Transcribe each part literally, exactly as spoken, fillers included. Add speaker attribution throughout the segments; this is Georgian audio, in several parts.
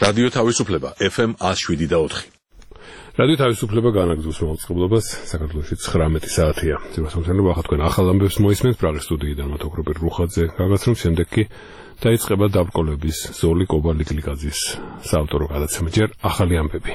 Speaker 1: რადიო თავისუფლება ეფ ემ one oh seven და four.
Speaker 2: რადიო თავისუფლება განაგრძობს მოწყობლობას საქართველოში ცხრამეტი საათია. ძებასამთენლო ახლა თქვენ ახალ ამბებს მოისმენთ პრაღის სტუდიიდან მათოქროპერ რუხაძე. გაგაცნობ შემდეგ კი დაიწყება დაბრკოლების ზოლი კობალიკლიკაძის საავტორო გადაცემა. ჯერ ახალი ამბები.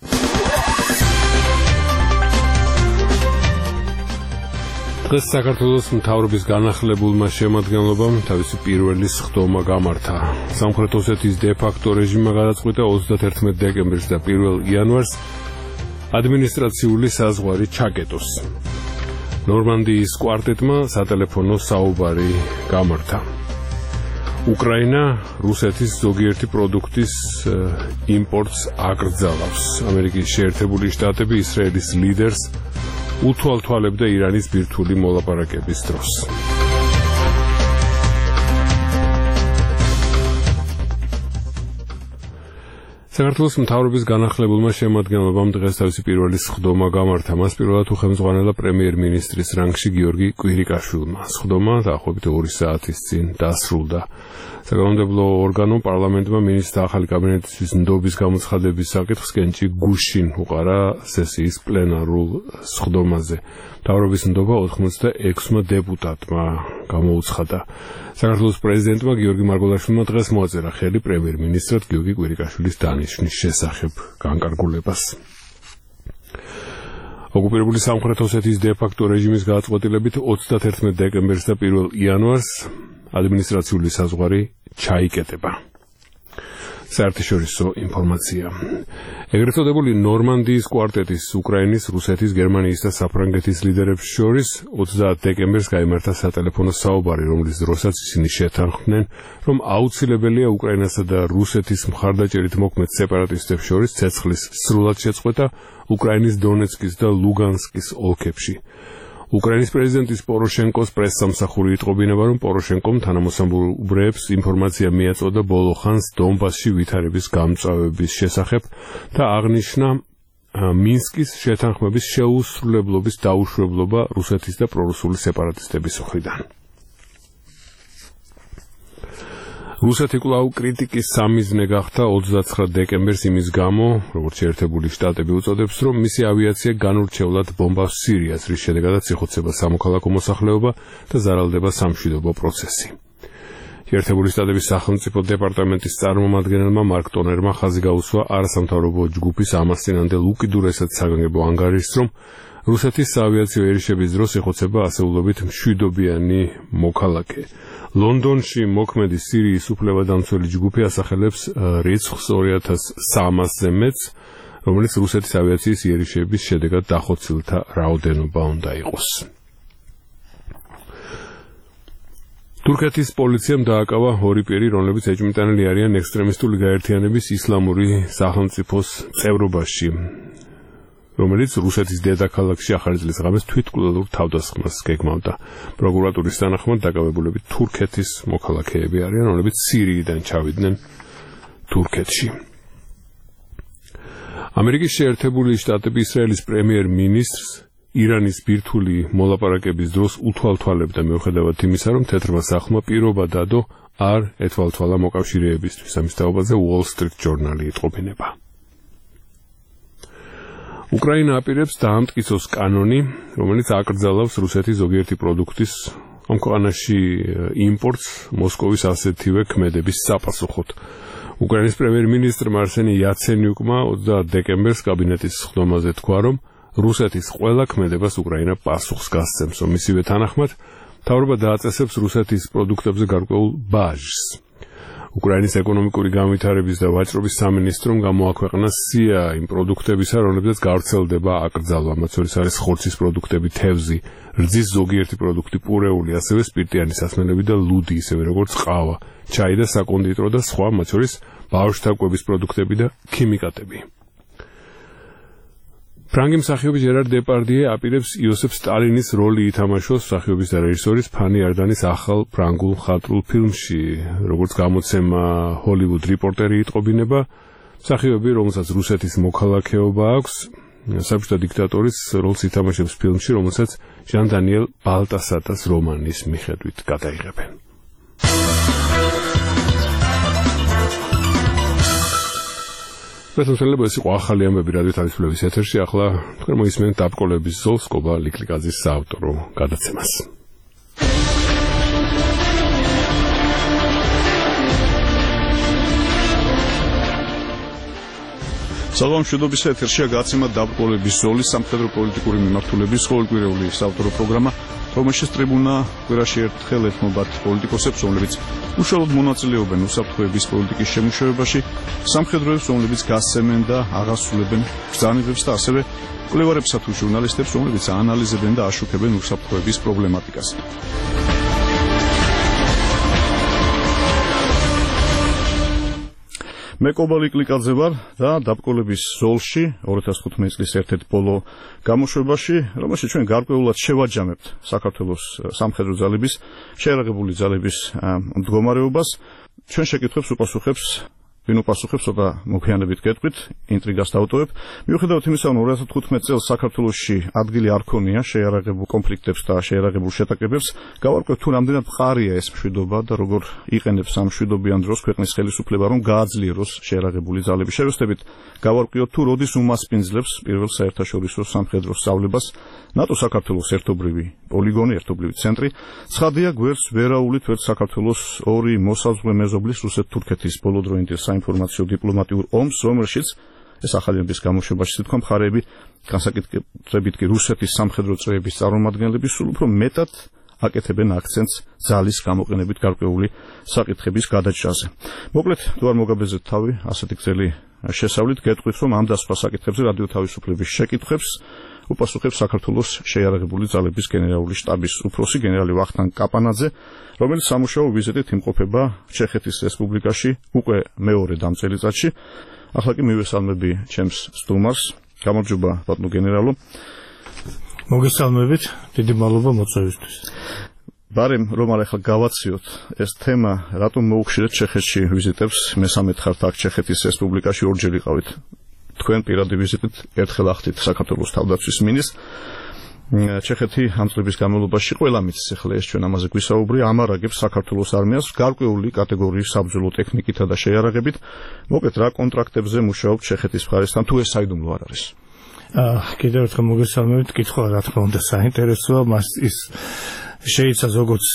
Speaker 2: დღეს საქართველოს მთავრობის განახლებულმა შემადგენლობამ თავისი პირველი სხდომა გამართა. სამხრეთ ოსეთის დე-ფაქტო რეჟიმმა გადაწყვიტა ოცდაათერთმეტ დეკემბერს და პირველ იანვარს ადმინისტრაციული საზღვარი ჩაკეტოს. ნორმანდიის კვარტეტმა სატელეფონო საუბარი გამართა. უკრაინა რუსეთის ზოგიერთი პროდუქტის იმპორტს აკრძალავს. ამერიკის შეერთებული შტატები ისრაელის ლიდერს უთვალთვალებდა ირანის ბირთვული მოლაპარაკების დროს. საქართველოს მთავრობის განახლებულმა შემადგენლობამ დღეს თავისი პირველი სხდომა გამართა. მას პირველად უხელმძღვანელა პრემიერ-მინისტრის რანგში გიორგი კვირიკაშვილმა. სხდომა დაახლოებით ორი საათის წინ დასრულდა. საკანონმდებლო ორგანომ პარლამენტმა მინისტრთა ახალი კაბინეტისთვის ნდობის გამოცხადების საკითხს კენჭი გუშინ უყარა სესიის პლენარულ სხდომაზე. მთავრობის ნდობა ოცდაექვსმა დეპუტატმა გამოუცხადა. საქართველოს პრეზიდენტმა გიორგი მარგველაშვილმა დღეს მოაწერა ხელი პრემიერ-მინისტრად გიორგი კვირიკაშვილის დანიშვნის შესახებ განკარგულებას. ოკუპირებული სამხრეთ ოსეთის დე-ფაქტო რეჟიმის გადაწყვეტილებით ოცდაათერთმეტ დეკემბერს და პირველ იანვარს ადმინისტრაციული საზღვარი ჩაიკეტება. საერთაშორისო ინფორმაცია. ეგრეთ წოდებული ნორმანდიის კვარტეტის უკრაინის, რუსეთის, გერმანიის და საფრანგეთის ლიდერებს შორის ოცდაათ დეკემბერს გაიმართა სატელეფონო საუბარი, რომლის დროსაც ისინი შეთანხმდნენ, რომ აუცილებელია უკრაინასა და რუსეთის მხარდაჭერით მოქმედ სეპარატისტებს შორის ცეცხლის სრულად შეწყვეტა უკრაინის დონეცკის და ლუგანსკის ოლქებში. უკრაინის პრეზიდენტის პოროშენკოს პრესსამსახური იტყობინება, რომ პოროშენკომ თანამოსამბრეებს ინფორმაცია მიაწოდა ბოლო ხანს დონბასში ვითარების გამწვავების შესახებ და აღნიშნა მინსკის შეთანხმების შეუსრულებლობის დაუშვებლობა რუსეთის და პრორუსული სეპარატისტების მხრიდან. რუსეთი კვლავ კრიტიკის სამიზნე გახდა ოცდაცხრა დეკემბერს იმის გამო, როგორც შეერთებული შტატები უწოდებს, რომ მისი ავიაცია განურჩევლად ბომბავს სირიას, რის შედეგადაც იხოცება სამოქალაქო მოსახლეობა და ზარალდება სამშვიდობო პროცესი. შეერთებული შტატების სახელმწიფო დეპარტამენტის წარმომადგენელმა მარკ ტონერმა ხაზი გაუსვა არასამთავრობო ჯგუფის ამას წინანდელ უკიდურესად საგანგებო ანგარიშს, რომ რუსეთის საავიაციო ერიშების დროს იხოცება ასეულობით მშვიდობიანი მოქალაქე. ლონდონში მოქმედი სირიის უფლებადამცველი ჯგუფი ასახელებს რიცხვს ორი ათას სამასზე მეტს, რომელიც რუსეთის ავიაციის იერიშების შედეგად დახოცილთა რაოდენობა უნდა იყოს. თურქეთის პოლიციამ დააკავა ორი პირი, რომლებიც ეჭვმიტანილი არიან ექსტრემისტული გაერთიანების ისლამური სახელმწიფოს წევრობაში, რომელიც რუსეთის დედაქალაქში ახალი წლის ღამეს თვითმკვლელურ თავდასხმას გეგმავდა. პროკურატურის თანახმად დაკავებულები თურქეთის მოქალაქეები არიან, რომლებიც სირიიდან ჩავიდნენ თურქეთში. ამერიკის შეერთებული შტატები ისრაელის პრემიერ-მინისტრს ირანის ბირთვული მოლაპარაკების დროს უთვალთვალებდა, მიუხედავად იმისა, რომ თეთრმა სახლმა პირობა დადო არ ეთვალთვალა მოკავშირეებისთვის. ამის თაობაზე Wall Street Journal-ი იტყობინება. უკრაინა აპირებს დაამტკიცოს კანონი, რომელიც აკრძალავს რუსეთის ზოგიერთი პროდუქტის ამ ქვეყანაში იმპორტს მოსკოვის ასეთივე ქმედების საპასუხოდ. უკრაინის პრემიერ-მინისტრმა არსენი იაცენიუკმა ოცდაათ დეკემბერს კაბინეტის სხდომაზე თქვა, რომ რუსეთის ყველა ქმედებას უკრაინა პასუხს გასცემს. მისივე თანახმად, მთავრობა დააწესებს რუსეთის პროდუქტებზე გარკვეულ ბაჟს. უკრაინის ეკონომიკური განვითარების და ვაჭრობის სამინისტრომ გამოაქვეყნა სია იმ პროდუქტებისა, რომლებზეც გავრცელდება აკრძალვა, მათ შორის არის ხორცის პროდუქტები, თევზი, რძის ზოგიერთი პროდუქტი, პურეული, ასევე სპირტიანი სასმელები და ლუდი, ისევე როგორც ყავა, ჩაი და საკონდიტრო და სხვა, მათ შორის ბავშვთა კვების პროდუქტები და ქიმიკატები. ფრანგი მსახიობი ჟერარ დეპარდიე აპირებს იოსებ სტალინის როლი ითამაშოს მსახიობის და რეჟისორის ფანი არდანის ახალ ფრანგულ მხატვრულ ფილმში, როგორც გამოცემა ჰოლივუდ რიპორტერი იტყობინება. მსახიობი, რომელსაც რუსეთის მოქალაქეობა აქვს, საბჭოთა დიქტატორის როლს ითამაშებს ფილმში, რომელსაც ჟან დანიელ ბალტასატას რომანის მიხედვით გადაიღებენ. მეთქმელება ეს იყო ახალი ამბები რადიო თავისუფლების ეთერში. ახლა თქვენ მოისმენთ დაბკოლების ზოლს კობა ლიკლიკაძის საავტორო გადაცემას.
Speaker 3: სალამშვიდობის ეთერშია გადაცემა დაბკოლების ზოლის სამხედრო პოლიტიკური მიმართულების ყოველკვირეული საავტორო პროგრამა, რომელშიც ტრიბუნა კვირაში ერთხელ ეთმობათ პოლიტიკოსებს, რომლებიც უშუალოდ მონაწილეობენ უსაფრთხოების პოლიტიკის შემუშავებაში, სამხედროებს, რომლებიც გასცემენ და აღასრულებენ ბრძანებებს და ასევე მკვლევარებსა თუ ჟურნალისტებს, რომლებიც აანალიზებენ და აშუქებენ უსაფრთხოების პრობლემატიკას. მე კობა ლიკლიკაძე ვარ და დაბკოლების ზოლში ორი ათას თხუთმეტი წლის ერთ-ერთ ბოლო გამოშვებაში, რომელშიც ჩვენ გარკვეულად შევაჯამებთ საქართველოს სამხედრო ძალების, შეიარაღებული ძალების მდგომარეობას. ჩვენ შეკითხვებს უპასუხებს ვინ უპასუხებს ცოტა მოგვიანებით გეტყვით, ინტრიგას დავტოვებ. მიუხედავად იმისა, რომ ორი ათას თხუთმეტი წელს საქართველოში ადგილი არ ქონია შეიარაღებულ კონფლიქტებს და შეიარაღებულ შეტაკებებს, გავარკვევთ თუ რამდენად მყარია ეს მშვიდობა და როგორ იყენებს ამ მშვიდობიან დროს ქვეყნის ხელისუფლება, რომ გააძლიეროს შეიარაღებული ძალები. შევეცდებით გავარკვიოთ თუ როდის უმასპინძლებს პირველ საერთაშორისო სამხედრო სწავლებას ნატო საქართველოს ერთობლივი პოლიგონი, ერთობლივი ცენტრი. ცხადია, გვერდს ვერაულით ვერც საქართველოს ორი მოსაზღვრე მეზობლის რუსეთ-თურქეთის ბოლოდროინდელ საინფორმაციო დიპლომატიურ ომს, რომელშიც ეს ახალი ამბის გამოშვებაში თქვა მხარეები, განსაკუთრებით კი რუსეთის სამხედრო წრეების წარმომადგენლები სულ უფრო მეტად აკეთებენ აქცენტს ძალის გამოყენებით გარკვეული საკითხების გადაჭრაზე. მოკლედ, თუ არ მოგაბეზეთ თავი ასეთი გრძელი შესავლით, გეტყვით, რომ ამ და სხვა საკითხებზე რადიო თავისუფლების შეკითხვებს უპასუხებს საქართველოს შეიარაღებული ძალების გენერალური შტაბის უფროსი გენერალი ვახტანგ კაპანაძე, რომელიც სამუშაო ვიზიტით იმყოფება ჩეხეთის რესპუბლიკაში უკვე მეორე დამწელიწადში. ახლა კი მივესალმები ჩემს სტუმარს. გამარჯობა, ბატონო გენერალო.
Speaker 4: მოგესალმებით, დიდი მადლობა მოწვევისთვის.
Speaker 3: ბარემ რომ არ ახლა გავაციოთ ეს თემა, რატომ მოუხშირეთ ჩეხეთში ვიზიტებს? მესამედ ხართ აქ ჩეხეთის რესპუბლიკაში, ორჯერ იყავით თქვენ პირადი ვიზიტით, ერთხელ ახდით საქართველოს თავდაცვის მინისტრს. ჩეხეთი ამ წლების განმავლობაში ყველა მის ახლა ეს ჩვენ ამაზე გვისაუბრი, ამარაგებს საქართველოს არმიას გარკვეული კატეგორიის საბრძოლო ტექნიკითა და შეიარაღებით. მოკლედ, რა კონტრაქტებზე მუშაობთ ჩეხეთის მხარესთან, თუ ეს საიდუმლო არ არის?
Speaker 4: კიდევ ერთხელ მოგესალმებით, კითხვა რა თქმა უნდა საინტერესოა, მას ის შეიცავს როგორც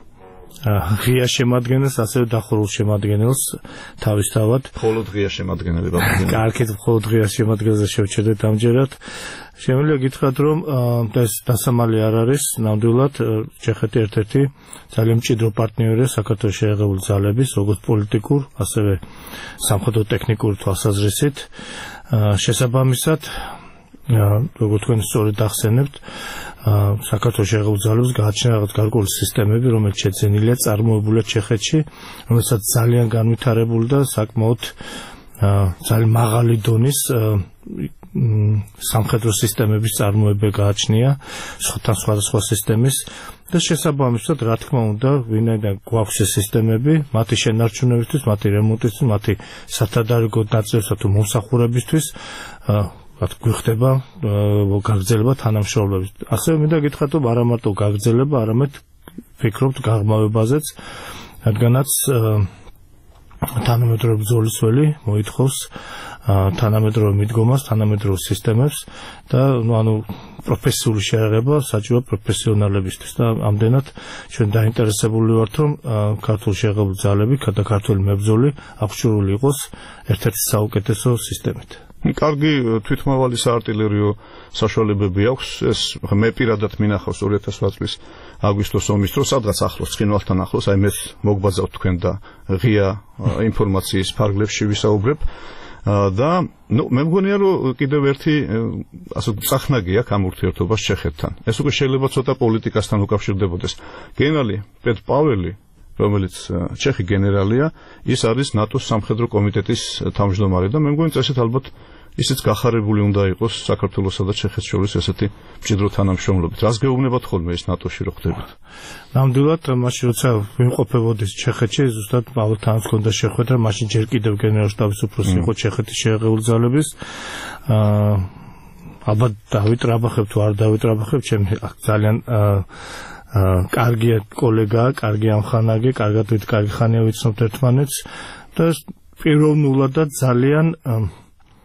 Speaker 4: ღია შემადგენელს, ასევე დახურულ შემადგენელს თავისთავად.
Speaker 3: მხოლოდ ღია შემადგენელი ბაბუგენა.
Speaker 4: კარგით, მხოლოდ ღია შემადგენელზე შევჩერდეთ ამჯერად. შემიძლია გითხრათ, რომ ეს დასამალი არ არის, ნამდვილად ჩეხეთი ერთ-ერთი ძალიან მჭიდრო პარტნიორია საქართველოს შეიარაღებული ძალების, როგორც პოლიტიკურ, ასევე სამხედრო ტექნიკური თვალსაზრისით. შესაბამისად, როგორც თქვენ სწორედ ახსენებთ, საქართველოს შეიარაღებული ძალებს გააჩნია რაღაც გარკვეული სისტემები, რომელიც შეძენილია, წარმოებულია ჩეხეთში, რომელსაც ძალიან განვითარებული და საკმაოდ ძალიან მაღალი დონის სამხედრო სისტემების წარმოება გააჩნია, სხვადასხვა სისტემის და შესაბამისად, რა თქმა უნდა, ვინაიდან გვაქვს ეს სისტემები, მათი შენარჩუნებისთვის, მათი რემონტისთვის, მათი სათადარიგო ნაწილსა თუ მომსახურებისთვის რაც გვიხდება გაგრძელება თანამშრომლობის. ასევე მინდა გითხრათ, რომ არა მარტო გაგრძელება, არამედ ვფიქრობთ გაღრმავებაზეც, რადგანაც თანამედროვე ბრძოლისველი მოითხოვს თანამედროვე მიდგომას, თანამედროვე სისტემებს და ანუ პროფესიული შეიარაღება საჭიროა პროფესიონალებისთვის და ამდენად ჩვენ დაინტერესებული ვართ, რომ ქართული შეიარაღებული ძალები და ქართული მებრძოლი აღჭურვილი იყოს ერთ-ერთი საუკეთესო სისტემით.
Speaker 3: კარგი თვითმავალი საარტილერიო საშუალებები აქვს. ეს მე პირადად მინახავს ორი ათას ოთხ წლის აგვისტოს ომის დროს, სადღაც ახლოს ცხინვალთან ახლოს, აი მე მოგბაძავთ თქვენ და ღია ინფორმაციის ფარგლებში ვისაუბრებ. და ნუ მე მგონია, რომ კიდევ ერთი ასე წახნაგი აქვს ამ ურთიერთობას ჩეხეთთან. ეს უკვე შეიძლება ცოტა პოლიტიკასთან უკავშირდებოდეს. გენერალი პეტ პაველი, რომელიც ჩეხი გენერალია, ის არის ნატოს სამხედრო კომიტეტის თავმჯდომარე და მე მგონი წესით ალბათ ისიც გახარებული უნდა იყოს საქართველოსა და ჩეხეთს შორის ესეთი მჭიდრო თანამშრომლობით. რას გეუბნებათ ხოლმე ის ნატოში რო ხდებით?
Speaker 4: ნამდვილად, მაშინ როცა ვიმყოფებოდეს ჩეხეთში, ზუსტად პავლთანაც ჰქონდა შეხვედრა, მაშინ ჯერ კიდევ გენერალ შტაბის უფროსი იყო ჩეხეთის შეიარაღებული ძალების. ალბათ დავიტრაბახებ თუ არ დავიტრაბახებ, ჩემი ძალიან კარგია კოლეგაა, კარგი ამხანაგე, კარგად ვით კარგი ხანია ვიცნობთ ერთმანეთს და პიროვნულად და ძალიან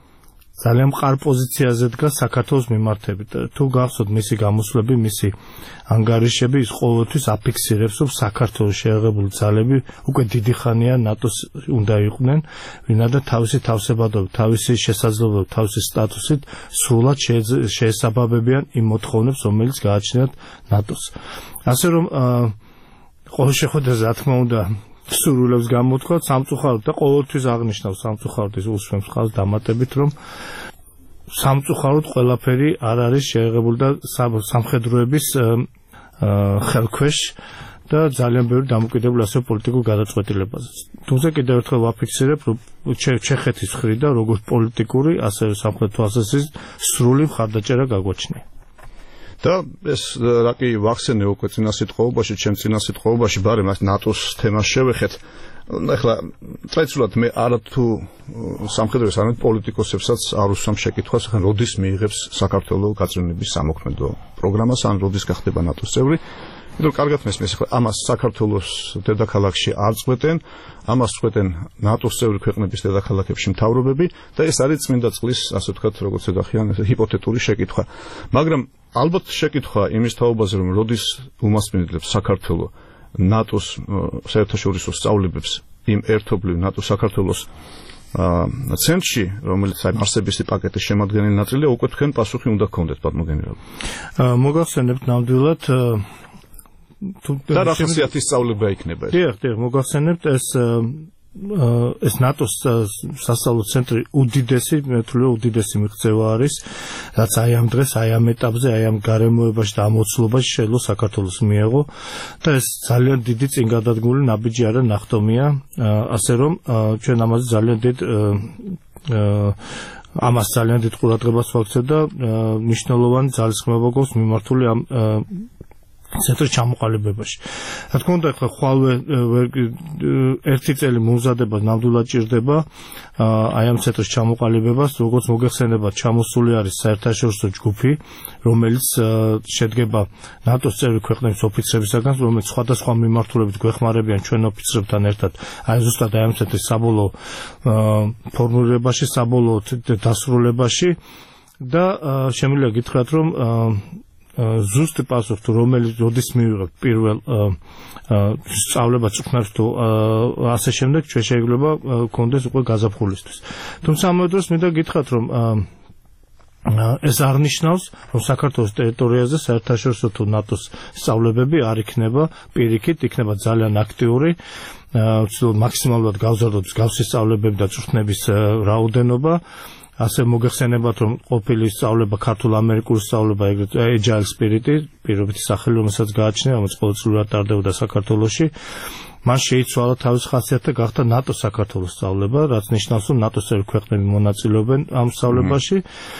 Speaker 4: ძალიან მყარ პოზიციაზე დგას საქართველოს მიმართებით. თუ გახსოვთ მისი გამოსვლები, მისი ანგარიშები, ის ყოველთვის აფიქსირებს, რომ საქართველოს შეერთებული ძალები უკვე დიდი ხანია ნატოს უნდა იყვნენ, ვინაიდან თავისი თავსებადობით, თავისი შესაძლებლობით, თავისი სტატუსით სრულად შეესაბამებიან იმ მოთხოვნებს, რომელიც გააჩნიათ ნატოს. ასე რომ ყოველ შეხვედრაზე რა თქმა უნდა სურვილებს გამოთქვათ სამწუხაროდ და ყოველთვის აღნიშნავს სამწუხაროდ ის უსვამს ხალხს დამატებით რომ სამწუხაროდ ყველაფერი არ არის შეღებული და სამხედროების ხელქვეშ და ძალიან ბევრი დამოკიდებული ასე პოლიტიკურ გადაწყვეტილებაზე. თუმცა კიდევ ერთხელ ვაფიქსირებ რომ ჩეხეთის მხრიდან როგორც პოლიტიკური ასევე სამხედრო თვალსაზრისით სრული მხარდაჭერა გაგვაჩნია.
Speaker 3: და ეს რაკი ვახსენე უკვე წინა სიტყვაობაში, ჩემ წინა სიტყვაობაში, ბარემ ნატოს თემას შევეხეთ. ახლა ტრადიციულად მე არათუ სამხედროს არამედ პოლიტიკოსებსაც არ უსვამ შეკითხვას, ახლა როდის მიიღებს საქართველოს გაწევნების სამოქმედო პროგრამას, ან როდის გახდება ნატოს წევრი. იმიტომ კარგად მესმის, ახლა ამას საქართველოს დედაქალაქში არ წყვეტენ, ამას წყვეტენ ნატოს წევრი ქვეყნების დედაქალაქებში მთავრობები და ეს არის წმინდა წყლის, ასე ვთქვათ, როგორც ეძახიან, ჰიპოთეტური შეკითხვა. მაგრამ ალბათ შეკითხვა იმის თაობაზე, რომ როდის უმასპინძლებს საქართველოს ნატოს საერთაშორისო სწავლებებს იმ ერთობლივ ნატოს საქართველოს ცენტრში, რომელიც არსებითი პაკეტის შემადგენელი ნაწილია, უკვე თქვენ პასუხი უნდა გქონდეთ, ბატონო გენერალი.
Speaker 4: მოგახსენებთ ნამდვილად
Speaker 3: და რა ხასიათის სწავლება იქნება ეს?
Speaker 4: დიახ, დიახ, მოგახსენებთ ეს ეს ნატოს სასწავლო ცენტრი უდიდესი, მე ვთვლი უდიდესი მიღწევა არის, რაც აი ამ დღეს, აი ამ ეტაპზე, აი ამ გარემოებაში და ამოცლობაში შეიძლება საქართველოს მიეღო და ეს ძალიან დიდი წინგადადგმული ნაბიჯი არა ნახტომია, ასე რომ ჩვენ ამაზე ძალიან დიდ ამას ძალიან დიდ ყურადღებას ვაქცევ და მნიშვნელოვანი ძალისხმევა გვაქვს მიმართული ამ ცენტრის ჩამოყალიბებაში. რა თქმა უნდა, ახლა ხვალვე ერთი წელი მომზადება ნამდვილად ჭირდება აი ამ ცენტრის ჩამოყალიბებას, როგორც მოგეხსენებათ, ჩამოსული არის საერთაშორისო ჯგუფი, რომელიც შედგება ნატოს წევრი ქვეყნების ოფიცრებისაგან, რომელიც სხვადასხვა მიმართულებით გვეხმარებიან ჩვენ ოფიცრებთან ერთად, აი ზუსტად აი ამ ცენტრის საბოლოო ფორმულირებაში, საბოლოო დასრულებაში და შემიძლია გითხრათ, რომ ზუსტი პასუხი თუ რომელიც როდის მივიღებთ პირველ სწავლება წვრთნებს თუ ასე შემდეგ ჩვენ შეიძლება გქონდეს უკვე გაზაფხულისთვის. თუმცა ამავე დროს მინდა გითხრათ რომ ეს არ ნიშნავს რომ საქართველოს ტერიტორიაზე საერთაშორისო თუ ნატოს სწავლებები არ იქნება პირიქით, იქნება ძალიან აქტიური ვცდილობთ მაქსიმალურად გავზარდოთ მსგავსი სწავლებები და წვრთნების რაოდენობა. ასე მოგეხსენებათ რომ ყოფილი სწავლება ქართულ-ამერიკული სწავლება ეგრეთ agile spirit-ი პირობითი სახელი რომელსაც გააჩნია რომელიც ყოველწლიურად ტარდებოდა საქართველოში მან შეიცვალა თავის ხასიათი და გახდა ნატოს საქართველოს სწავლება რაც ნიშნავს რომ ნატოს წევრი ქვეყნები მონაწილეობენ ამ სწავლებაში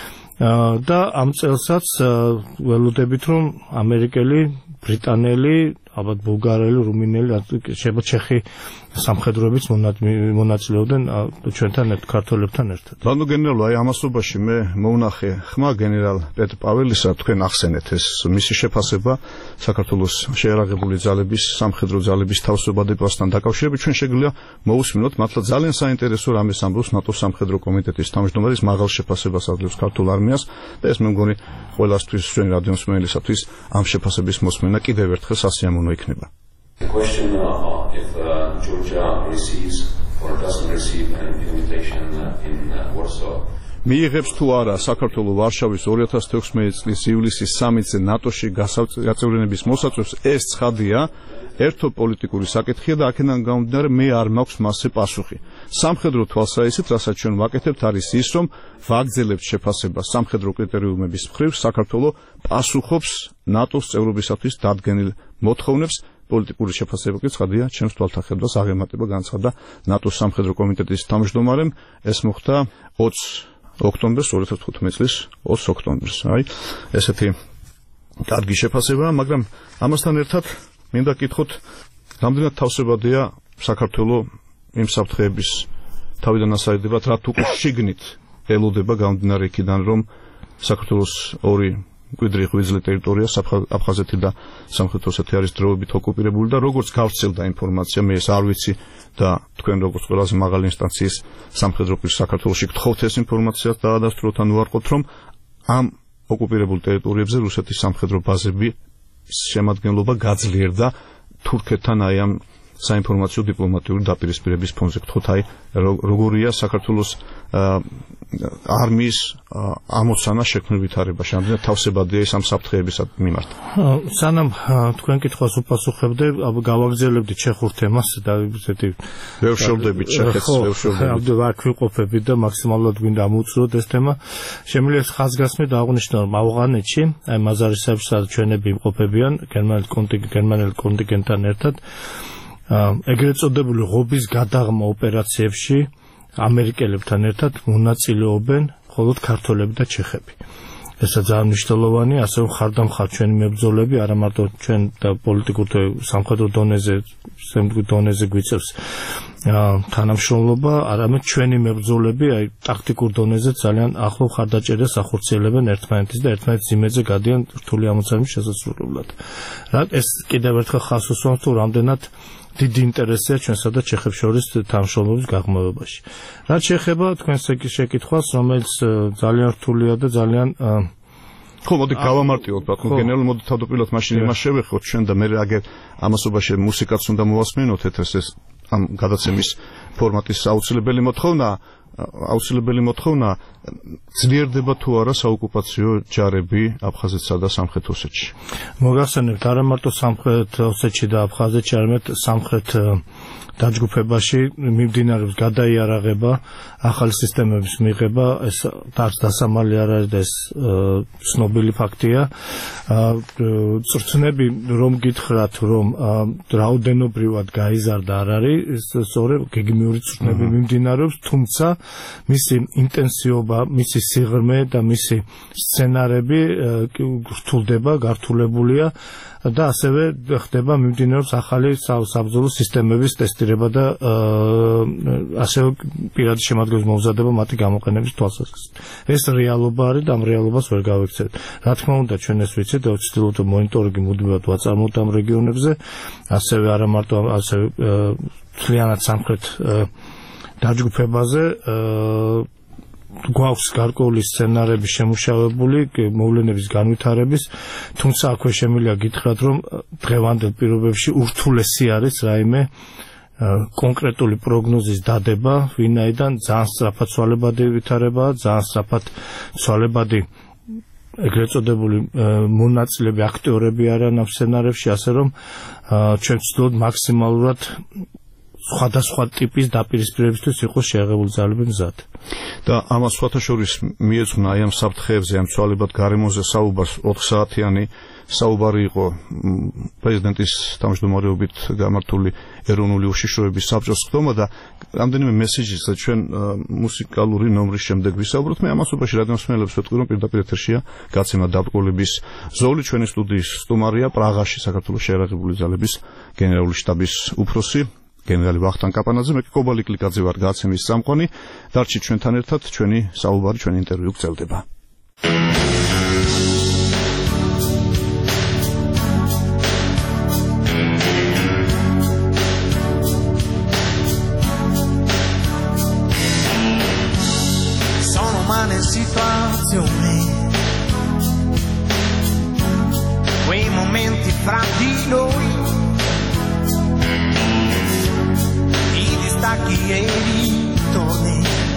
Speaker 4: და ამ წელსაც ველოდებით რომ ამერიკელი ბრიტანელი ალბათ ბულგარელი, რუმინელი, შეიძლება ჩეხი სამხედროებიც მონაწილეობდნენ ჩვენთან ერთ ქართველებთან ერთად.
Speaker 3: ბატონო გენერალო, აი ამასობაში მე მოვნახე ხმა გენერალ პეტრ პაველისა, თქვენ ახსენეთ ეს მისი შეფასება საქართველოს შეერაღებული ძალების, სამხედრო ძალების თავისებადებასთან დაკავშირებით, ჩვენ შეგვიძლია მოусმინოთ, მართლა ძალიან საინტერესო რამეს ამბობს ნატოს სამხედრო კომიტეტის თავმჯდომარის მაღალ შეფასებას აძლევს ქართულ არმიას და ეს მე მგონი ყველასთვის ჩვენი რადიომსმენელისათვის ამ შეფასების მოსმენა კიდევ ერთხელ სასიამოვნო იქნება.
Speaker 5: The question uh, if uh, Georgia receives or doesn't receive an invitation uh, in uh, Warsaw.
Speaker 3: მიიღებს თუ არა საქართველოს ვარშავის ორი ათას თექვსმეტი წლის ივლისის სამზე ნატოში გაწევრიანების მოსაწვევს ეს ცხადია ერთო პოლიტიკური საკითხია და აქედან გამომდინარე მე არ მაქვს მასზე პასუხი. სამხედრო თვალსაზრისით, რასაც ჩვენ ვაკეთებთ, არის ის, რომ ვაგრძელებთ შეფასებას სამხედრო კრიტერიუმების მხრივ საქართველოს პასუხობს ნატოს წევრობისათვის დადგენილ მოთხოვნებს. პოლიტიკური შეფასება კი ცხადია, ჩემს თვალთახედვას აღემატება განცხადა ნატოს სამხედრო კომიტეტის თავმჯდომარემ, ეს მოხდა ოცი ოქტომბერს ორი ათას თხუთმეტი წლის ოცი ოქტომბერს. აი, ესეთი კარგი შეფასებაა, მაგრამ ამასთან ერთად მინდა გითხოთ, რამდენად თავსებადია საქართველოს იმ საფრთხეების თავიდან ასაიდებად, რაც უკვე შიგნით ელოდება გამომდინარე იქიდან, რომ საქართველოს ორი მკვიდრი ღვიძლი ტერიტორია აფხაზეთი და სამხრეთ ოსეთი არის დროებით ოკუპირებული და როგორც გავრცელდა ინფორმაცია, მე ეს არ ვიცი და თქვენ როგორც ყველაზე მაღალი ინსტანციის სამხედრო პირს საქართველოში გთხოვთ ეს ინფორმაცია დაადასტუროთ ან უარყოთ, რომ ამ ოკუპირებულ ტერიტორიებზე რუსეთის სამხედრო ბაზები შემადგენლობა გაძლიერდა თურქეთთან აი ამ საინფორმაციო დიპლომატიური დაპირისპირების ფონზე. გთხოვთ, აი როგორია საქართველოს არმიის ამოცანა შექმნილ ვითარებაში, ამდენად თავსებადია ის ამ საფრთხეების მიმართ.
Speaker 4: სანამ თქვენ კითხვას უპასუხებდე, გავაგრძელებდი ჩეხურ თემას და ესეთი
Speaker 3: ვერ შევდებით ჩეხეთს, ვერ შევდებით.
Speaker 4: აქ ვიყოფებით და მაქსიმალურად გვინდა ამოვწუროთ ეს თემა. შემიძლია ხაზგასმით აღნიშნო, რომ ავღანეთში, აი მაზარისებრსა ჩვენები იმყოფებიან გერმანელ გერმანელ კონტინგენტთან ერთად. ეგრეთ წოდებული ღობის გადაღმა ოპერაციებში ამერიკელებთან ერთად მონაწილეობენ მხოლოდ ქართველები და ჩეხები. ესა ძალიან მნიშვნელოვანია, ასევე ხარდამხარ ჩვენი მებრძოლები, არა მარტო ჩვენ და პოლიტიკურ და სამხედრო დონეზე, სემდგრ დონეზე გვიწევს თანამშრომლობა, არამედ ჩვენი მებრძოლები, აი ტაქტიკურ დონეზე ძალიან ახლო ხარდაჭერას ახორციელებენ ერთმანეთის და ერთმანეთის იმედზე გადიან რთული ამოცანების შესაძლებლად. რა ეს კიდევ ერთხელ ხაზს უსვამს, თუ რამდენად დიდი ინტერესია ჩვენსა და ჩეხებს შორის თანამშრომლობის გაღრმავებაში. რაც შეეხება თქვენს შეკითხვას, რომელიც ძალიან რთულია და ძალიან
Speaker 3: ხო, მოდი გავამარტივოთ, ბატონო გენერალი, მოდი თავდაპირველად მაშინ იმას შევეხოთ ჩვენ და მე აგერ ამასობაში მუსიკაც უნდა მოვასმინოთ ეთერს ეს ამ გადაცემის ფორმატის აუცილებელი მოთხოვნა, აუცილებელი მოთხოვნა ძლიერდება თუ არა საოკუპაციო ჯარები აფხაზეთსა და სამხრეთ ოსეთში.
Speaker 4: მოგახსენებთ, არა მარტო სამხრეთ ოსეთში და აფხაზეთში, არამედ სამხრეთ დაჯგუფებაში მიმდინარეობს გადაიარაღება, ახალი სისტემების მიღება, ეს დასამალი არ არის და ეს ცნობილი ფაქტია. წრწნები რომ გითხრათ, რომ რაოდენობრივად გაიზარდა არ არის, სწორედ გეგმიური წრწნები მიმდინარეობს, თუმცა მისი ინტენსივობა, მისი სიღრმე და მისი სცენარები რთულდება, გართულებულია და ასევე ხდება მიმდინარეობს ახალი საბრძოლო სისტემების ტესტირება და ასევე პირადი შემადგენლობის მომზადება მათი გამოყენების თვალსაზრისით. ეს რეალობა არის და ამ რეალობას ვერ გავექცევთ. რა თქმა უნდა, ჩვენ ეს ვიცით, ვცდილობთ მონიტორინგი მუდმივად ვაწარმოოთ ამ რეგიონებზე, ასევე არა მარტო ასევე მთლიანად სამხრეთ დაჯგუფებაზე გვაქვს გარკვეული სცენარები შემუშავებული მოვლენების განვითარების, თუმცა აქვე შემიძლია გითხრათ, რომ დღევანდელ პირობებში ურთულესი არის რაიმე კონკრეტული პროგნოზის დადება, ვინაიდან ძალიან სწრაფად ცვალებადი ვითარებაა, ძალიან სწრაფად ცვალებადი ეგრეთ წოდებული მონაწილეები, აქტიორები არიან ამ სცენარებში, ასე რომ ჩვენ ვცდილობთ მაქსიმალურად სხვადასხვა ტიპის დაპირისპირებისთვის იყოს შეღებულ ძალები მზად.
Speaker 3: და ამას სხვათა შორის მიეძღვნა აი ამ საფრთხეებზე, ამ ცვალებად გარემოზე საუბარს ოთხ საათიანი საუბარი იყო პრეზიდენტის თავმჯდომარეობით გამართული ეროვნული უშიშროების საბჭოს ხდომა და რამდენიმე მესეჯის ჩვენ მუსიკალური ნომრის შემდეგ ვისაუბროთ. მე ამასობაში რადიომსმენელებს ვეთქვი, რომ პირდაპირ ეთერშია გაცემა დაბრკოლების ზოლი, ჩვენი სტუდიის სტუმარია პრაღაში საქართველოს შეიარაღებული ძალების გენერალური შტაბის უფროსი გენერალი ვახტანგ კაპანაძე, მე კობალი კლიკაძე ვარ გაცემის წამყვანი. დარჩით ჩვენთან ერთად, ჩვენი საუბარი, ჩვენი ინტერვიუ გრძელდება.
Speaker 6: Sono umane situazioni, quei momenti fra di noi, distacchi e ritorni,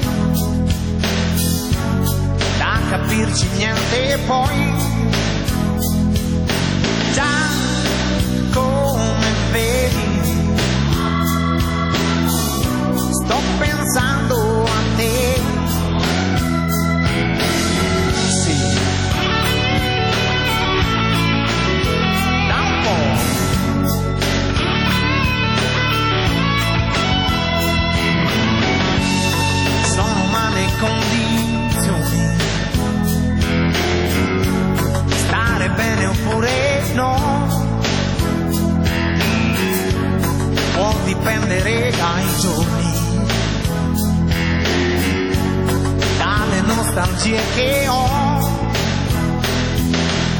Speaker 6: da capirci niente e poi già come vedi sto pensando a te. Sì, da un po' condizioni, stare bene oppure no, può dipendere dai giorni, dalle nostalgie che ho,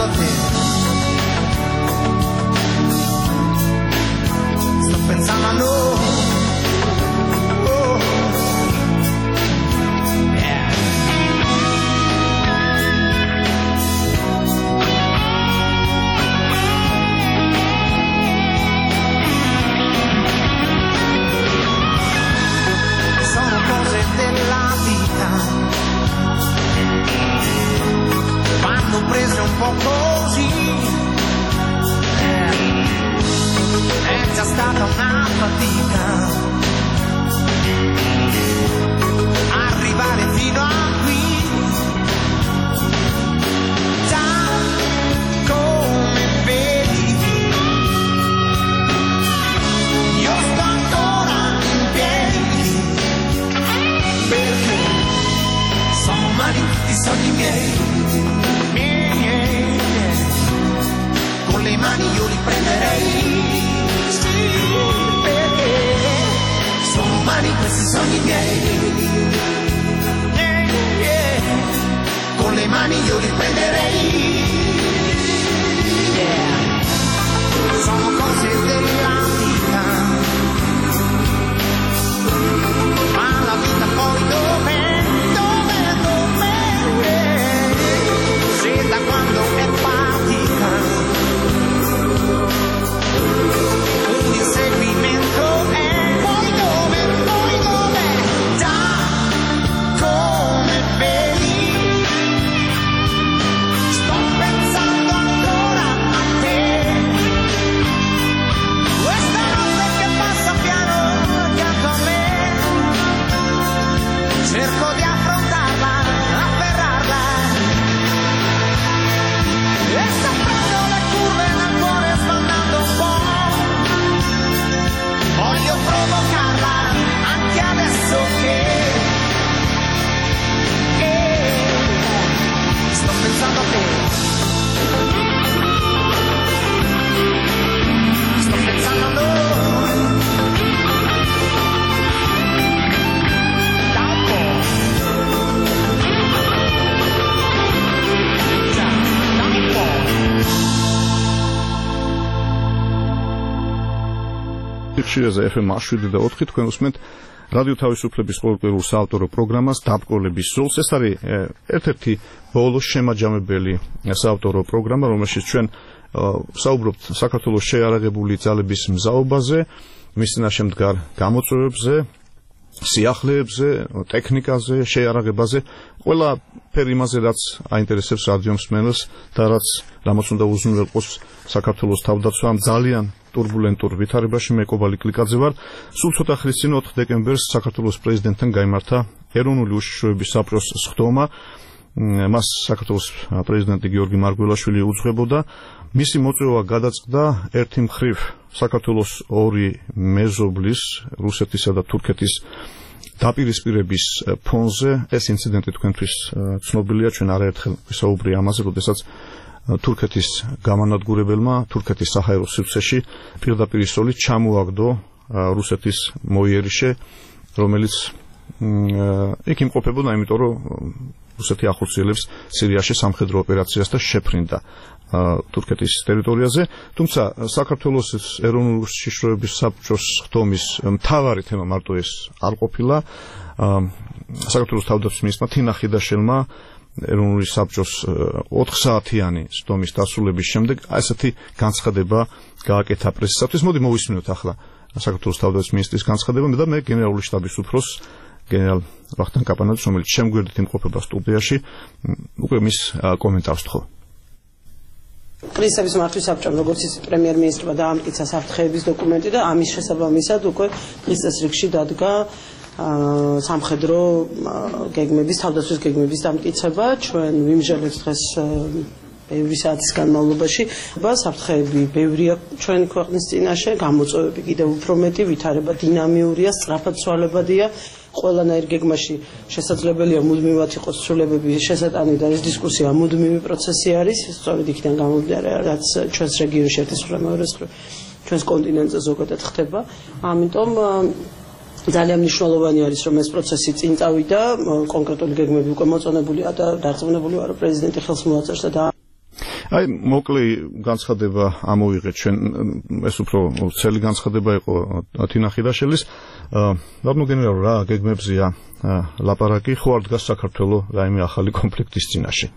Speaker 6: te. Sto pensando a noi. Oh. Yeah. Sono cose della vita, vanno prese un po' così. È già stata una fatica arrivare fino a qui. Già come vedi io sto ancora in piedi, perché sono umani tutti i sogni miei. Con le mani io li prenderei, sì, perché sono umani questi sogni miei. Yeah, yeah. Con le mani io li prenderei, yeah. Sono cose della vita, ma la vita poi dov'è, dov'è, dov'è? Se da quando è fatica un inseguimento è, poi dove, poi dove, già come vedi sto pensando ancora a te. Questa notte che passa piano accanto a me, cerco di affrontarla, afferrarla, e sto prendo le curve nel cuore sbandando un po'. Voglio provocarla anche adesso che, che sto pensando a te. Sto pensando a noi. Da un po'. Già, da un po'.
Speaker 3: ხშირეზე ეფ ემ შვიდი და ოთხი თქვენ უსმენთ რადიო თავისუფლების ყოველკვირეულ საავტორო პროგრამას დაბკოლების ზოლს. ეს არის ერთ-ერთი ბოლო შემაჯამებელი საავტორო პროგრამა, რომელშიც ჩვენ საუბრობთ საქართველოს შეიარაღებული ძალების მზაობაზე, მის წინაშე მდგარ გამოწვევებზე, სიახლეებზე, ტექნიკაზე, შეიარაღებაზე, ყველა ფერ იმაზე, რაც აინტერესებს რადიო მსმენელს და რაც რამაც უნდა უზრუნველყოს საქართველოს თავდაცვამ ძალიან ტურბულენტურ ვითარებაში. მე კობალი კლიკაძე ვარ. სულ ცოტა ხნის წინ ოთხ დეკემბერს საქართველოს პრეზიდენტთან გაიმართა ეროვნული უშიშროების საბჭოს სხდომა. მას საქართველოს პრეზიდენტი გიორგი მარგველაშვილი უძღვებოდა. მისი მოწვევა გადაწყდა ერთი მხრივ საქართველოს ორი მეზობლის, რუსეთისა და თურქეთის დაპირისპირების ფონზე. ეს ინციდენტი თქვენთვის ცნობილია, ჩვენ არაერთხელ ვისაუბრე ამაზე, როდესაც თურქეთის გამანადგურებელმა თურქეთის საჰაერო სივრცეში პირდაპირ ისროლით ჩამოაგდო რუსეთის მოიერიშე, რომელიც იქ იმყოფებოდა, იმიტომ რომ რუსეთი ახორციელებს სირიაში სამხედრო ოპერაციას და შეფრინდა თურქეთის ტერიტორიაზე. თუმცა საქართველოს ეროვნული უშიშროების საბჭოს სხდომის მთავარი თემა მარტო ეს არ ყოფილა. საქართველოს თავდაცვის მინისტრმა თინა ხიდაშელმა ეროვნული საბჭოს ოთხ საათიანი სხდომის დასრულების შემდეგ ასეთი განცხადება გააკეთა პრესისათვის. მოდი მოვისმინოთ ახლა საქართველოს თავდაცვის მინისტრის განცხადება და მე გენერალური შტაბის უფროს გენერალ ვახტანგ კაპანაძის, რომელიც შემგვერდით იმყოფება სტუდიაში, უკვე მის კომენტარს ვთხოვ.
Speaker 7: კრიზისების მართვის საბჭომ, როგორც ის პრემიერ-მინისტრმა დაამტკიცა საფრთხეების დოკუმენტი და ამის შესაბამისად უკვე დღის წესრიგში დადგა სამხედრო გეგმების, თავდაცვის გეგმების დამტკიცება. ჩვენ ვიმსჯელებთ დღეს ბევრი საათის განმავლობაში. საფრთხეები ბევრია ჩვენი ქვეყნის წინაშე, გამოწვევები კიდევ უფრო მეტი, ვითარება დინამიურია, სწრაფად ცვალებადია. ყველანაირ გეგმაში შესაძლებელია მუდმივად იყოს ცვლილებები შესატანი და ეს დისკუსია მუდმივი პროცესი არის. სწორედ იქიდან გამომდინარე, რაც ჩვენს რეგიონში ერთის მხრივ მეორეს მხრივ ჩვენს კონტინენტზე ზოგადად ხდება. ამიტომ ძალიან მნიშვნელოვანი არის, რომ ეს პროცესი წინ წავიდა, კონკრეტული გეგმები უკვე მოწონებულია და დარწმუნებული ვარ, რომ პრეზიდენტი ხელს მოაწერს და
Speaker 3: აი მოკლე განცხადება ამოვიღეთ ჩვენ ეს უფრო ცელი განცხადება იყო ათინა ხიდაშელის ნორმალ გენერალ რა გეგმებზია ლაპარაკი ხო არ დგას საქართველოს რაიმე ახალი კონფლიქტის წინაშე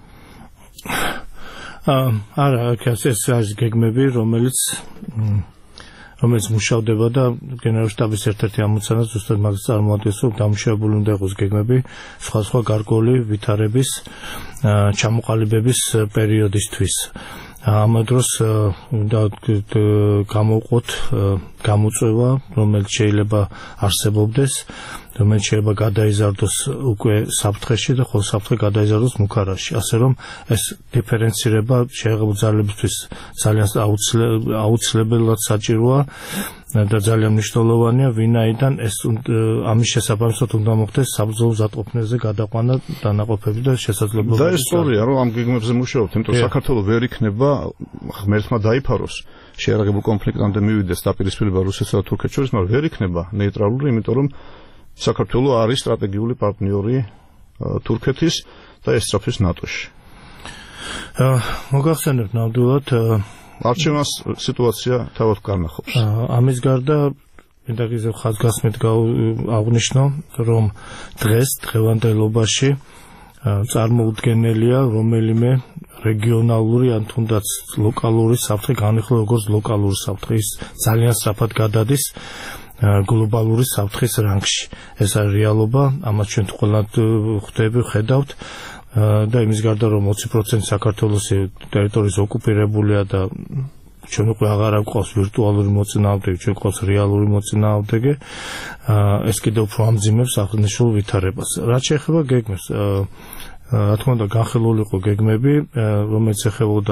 Speaker 4: არა ეს არის გეგმები რომელიც რომელიც მუშავდება და გენერალურ შტაბის ერთ-ერთი ამოცანა ზუსტად მაგას წარმოადგენს რომ დამუშავებული უნდა იყოს გეგმები სხვადასხვა გარკვეული ვითარების ჩამოყალიბების პერიოდისთვის ამ დროს უნდა გამოვყოთ გამოწვევა რომელიც შეიძლება არსებობდეს რომელიც შეიძლება გადაიზარდოს უკვე საფრთხეში და ხოლო საფრთხე გადაიზარდოს მუქარაში ასე რომ ეს დიფერენცირება შეღებულ ძალებისთვის ძალიან აუცილებლად საჭიროა და ძალიან მნიშვნელოვანია ვინაიდან ეს ამის შესაბამისად უნდა მოხდეს საბრძოლო მზადყოფნებზე გადაყვანა დანაყოფები და შესაძლებლობები
Speaker 3: და ეს სწორია რომ ამ გეგმებზე მუშაობთ იმიტომ რომ საქართველოს ვერ იქნება ღმერთმა დაიფაროს შეერაღებულ კონფლიქტამდე მივიდეს დაპირისპირება რუსეთსა და თურქეთს შორის მაგრამ ვერ იქნება ნეიტრალური იმიტომ რომ საქართველოს არის სტრატეგიული პარტნიორი თურქეთის და ეს სწრაფის ნატოში.
Speaker 4: მოგახსენებთ ნამდვილად
Speaker 3: არჩევანს სიტუაცია თავად განახობს.
Speaker 4: ამის გარდა მინდა გიზევ ხაზგასმით აღნიშნო რომ დღეს დღევანდელობაში წარმოუდგენელია რომელიმე რეგიონალური ან თუნდაც ლოკალური საფრთხე განიხილება როგორც ლოკალური საფრთხე ის ძალიან სწრაფად გადადის გლობალური საფრთხის რანგში. ეს არის რეალობა, ამას ჩვენ ყველა ხვდები, ხედავთ და იმის გარდა რომ ოცი პროცენტი საქართველოს ტერიტორიის ოკუპირებულია და ჩვენ უკვე აღარ გვყავს ვირტუალური მოწინააღმდეგე, ჩვენ გვყავს რეალური მოწინააღმდეგე. ეს კიდევ უფრო ამძიმებს აღნიშნულ ვითარებას. რაც შეეხება გეგმებს, რა თქმა უნდა, განხილული იყო გეგმები, რომელიც ეხებოდა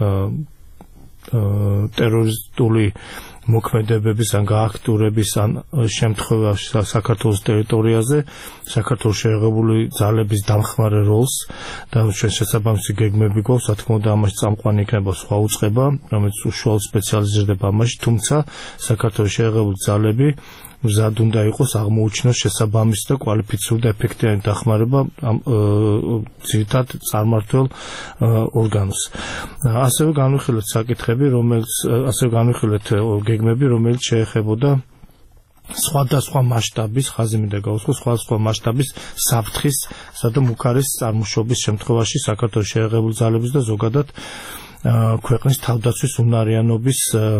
Speaker 4: ტერორისტული მოქმედებების ან გააქტიურების ან შემთხვევაში საქართველოს ტერიტორიაზე საქართველოს შეერთებული ძალების დამხმარე როლს და ჩვენ შესაბამისი გეგმები გვაქვს, რა თქმა უნდა, ამაში წამყვანი იქნება სხვა უწყება, რომელიც უშუალოდ სპეციალიზირდება ამაში, თუმცა საქართველოს შეერთებული ძალები მზად უნდა იყოს აღმოუჩინოს შესაბამისი და კვალიფიციური და ეფექტიანი დახმარება ამ ძირითად წარმმართველ ორგანოს. ასევე განვიხილეთ საკითხები, რომელიც ასევე განვიხილეთ გეგმები, რომელიც შეეხებოდა სხვადასხვა მასშტაბის, ხაზი მინდა გავუსხო, სხვადასხვა მასშტაბის საფრთხის და მუქარის წარმოშობის შემთხვევაში საქართველოს შეერთებული ძალების და ზოგადად ქვეყნის თავდაცვის უნარიანობის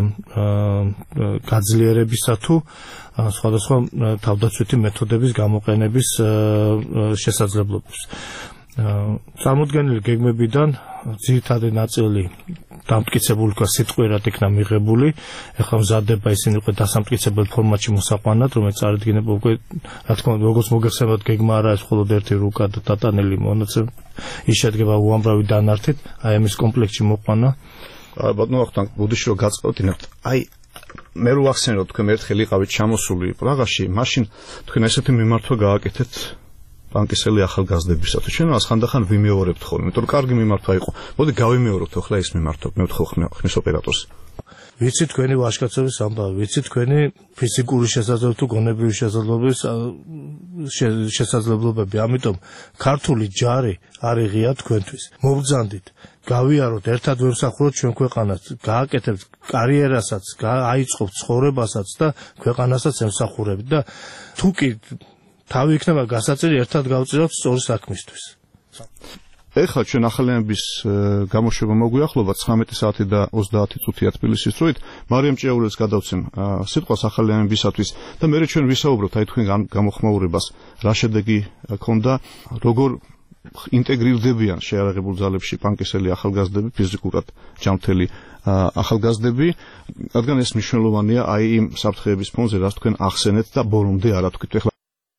Speaker 4: გაძლიერებისა თუ სხვადასხვა თავდაცვითი მეთოდების გამოყენების შესაძლებლობებს. წარმოდგენილი გეგმებიდან ძირითადი ნაწილი დამტკიცებული ქვა სიტყვიერად იქნა მიღებული, ეხლა მზადდება ისინი უკვე დასამტკიცებელ ფორმატში მოსაყვანად, რომელიც წარადგინება უკვე, რა თქმა უნდა, როგორც მოგეხსენებათ, გეგმა არა ეს მხოლოდ ერთი რუკა და დატანელი მონაცემ, ის შედგება უამრავი დანართით, აი ამის კომპლექტში მოყვანა.
Speaker 3: ბატონო ვახტანგ, ბუდიში რომ გაწყობდინებთ, აი მე რო ვახსენოთ თქვენ ერთხელ იყავით ჩამოსული პრაღაში, მაშინ თქვენ ესეთი მიმართვა გააკეთეთ ბანკისელი ახალგაზრდებისათვის. ჩვენ მას ხანდახან ვიმეორებთ ხოლმე, იმიტომ რომ კარგი მიმართვა იყო. მოდი გავიმეორებთ ახლა ეს მიმართვა, მე ვთხოვ ხმის ოპერატორს.
Speaker 4: ვიცი თქვენი ვაჟკაცების ამბავი, ვიცი თქვენი ფიზიკური შესაძლებლობები თუ გონებრივი შესაძლებლობების შესაძლებლობები, ამიტომ ქართული ჯარი არის ღია თქვენთვის. მობრძანდით, გავიაროთ, ერთად ვემსახუროთ ჩვენ ქვეყანას, გააკეთებთ კარიერასაც, აიწყობთ ცხოვრებასაც და ქვეყანასაც ემსახურებით და თუ კი თავი იქნება გასაწევი ერთად გავწიოთ სწორი საქმისთვის.
Speaker 3: ეხლა ჩვენ ახალიანების გამოშვება მოგვიახლობა ცხრამეტი საათი და ოცდაათი წუთია თბილისის დროით. მარიამ ჭიაურელს გადავცემ სიტყვას ახალიანებისათვის და მე ჩვენ ვისაუბროთ აი თქვენ გამოხმაურებას რა შედეგი ქონდა, როგორ ინტეგრირდებიან შეიარაღებულ ძალებში პანკისელი ახალგაზრდები, ფიზიკურად ჯანმრთელი ახალგაზრდები, რადგან ეს მნიშვნელოვანია აი იმ საფრთხეების ფონზე, რაც თქვენ ახსენეთ და ბოლომდე არა თქვით. ეხლა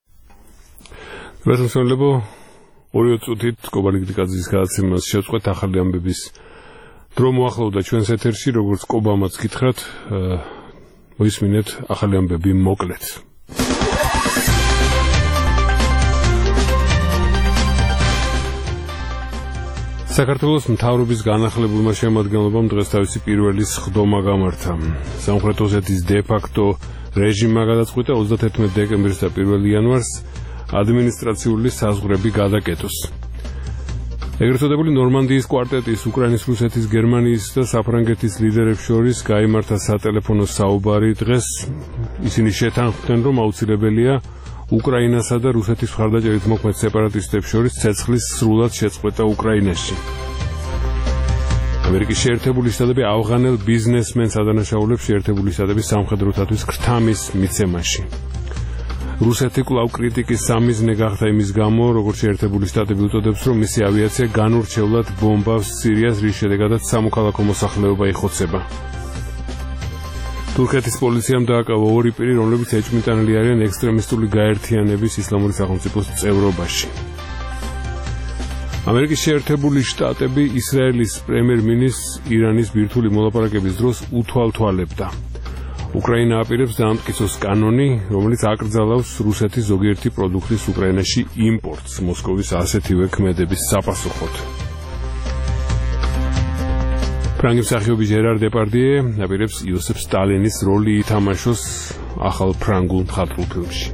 Speaker 2: მესმელებო ორი წუთით კობალიკ დიკაძის გადაცემას შევწყვეთ ახალი ამბების დრო მოახლოვდა ჩვენს ეთერში, როგორც კობამაც გითხრათ, მოისმინეთ ახალი ამბები მოკლედ. საქართველოს მთავრობის განახლებულმა შემადგენლობამ დღეს თავისი პირველი სხდომა გამართა. სამხრეთ ოსეთის დე-ფაქტო რეჟიმმა გადაწყვიტა ოცდათერთმეტი დეკემბრის და პირველი იანვარს ადმინისტრაციული საზღვრები გადაკეტოს. ეგრეთ წოდებული ნორმანდიის კვარტეტის, უკრაინის, რუსეთის, გერმანიის და საფრანგეთის ლიდერებს შორის გაიმართა სატელეფონო საუბარი დღეს. ისინი შეთანხმდნენ, რომ აუცილებელია უკრაინასა და რუსეთის მხარდაჭერით მოქმედ სეპარატისტებს შორის ცეცხლის სრულად შეწყვეტა უკრაინაში. ამერიკის შეერთებული შტატები ავღანელ ბიზნესმენს ადანაშაულებს შეერთებული შტატების სამხედროთათვის ქრთამის მიცემაში. რუსეთი კვლავ კრიტიკის სამიზნე გახდა იმის გამო, როგორც შეერთებული შტატები უწოდებს, რომ მისი ავიაცია განურჩევლად ბომბავს სირიას, რის შედეგადაც სამოქალაქო მოსახლეობა იხოცება. თურქეთის პოლიციამ დააკავა ორი პირი, რომლებიც ეჭვმიტანილი არიან ექსტრემისტული გაერთიანების ისლამური სახელმწიფოს წევრობაში. ამერიკის შეერთებული შტატები ისრაელის პრემიერ-მინისტრს ირანის ბირთვული მოლაპარაკების დროს უთვალთვალებდა. უკრაინა აპირებს დაამტკიცოს კანონი, რომელიც აკრძალავს რუსეთის ზოგიერთი პროდუქტის უკრაინაში იმპორტს მოსკოვის ასეთივე ქმედების საპასუხოდ. ფრანგი მსახიობი ჟერარ დეპარდიე აპირებს იოსებ სტალინის როლი ითამაშოს ახალ ფრანგულ მხატვრულ ფილმში.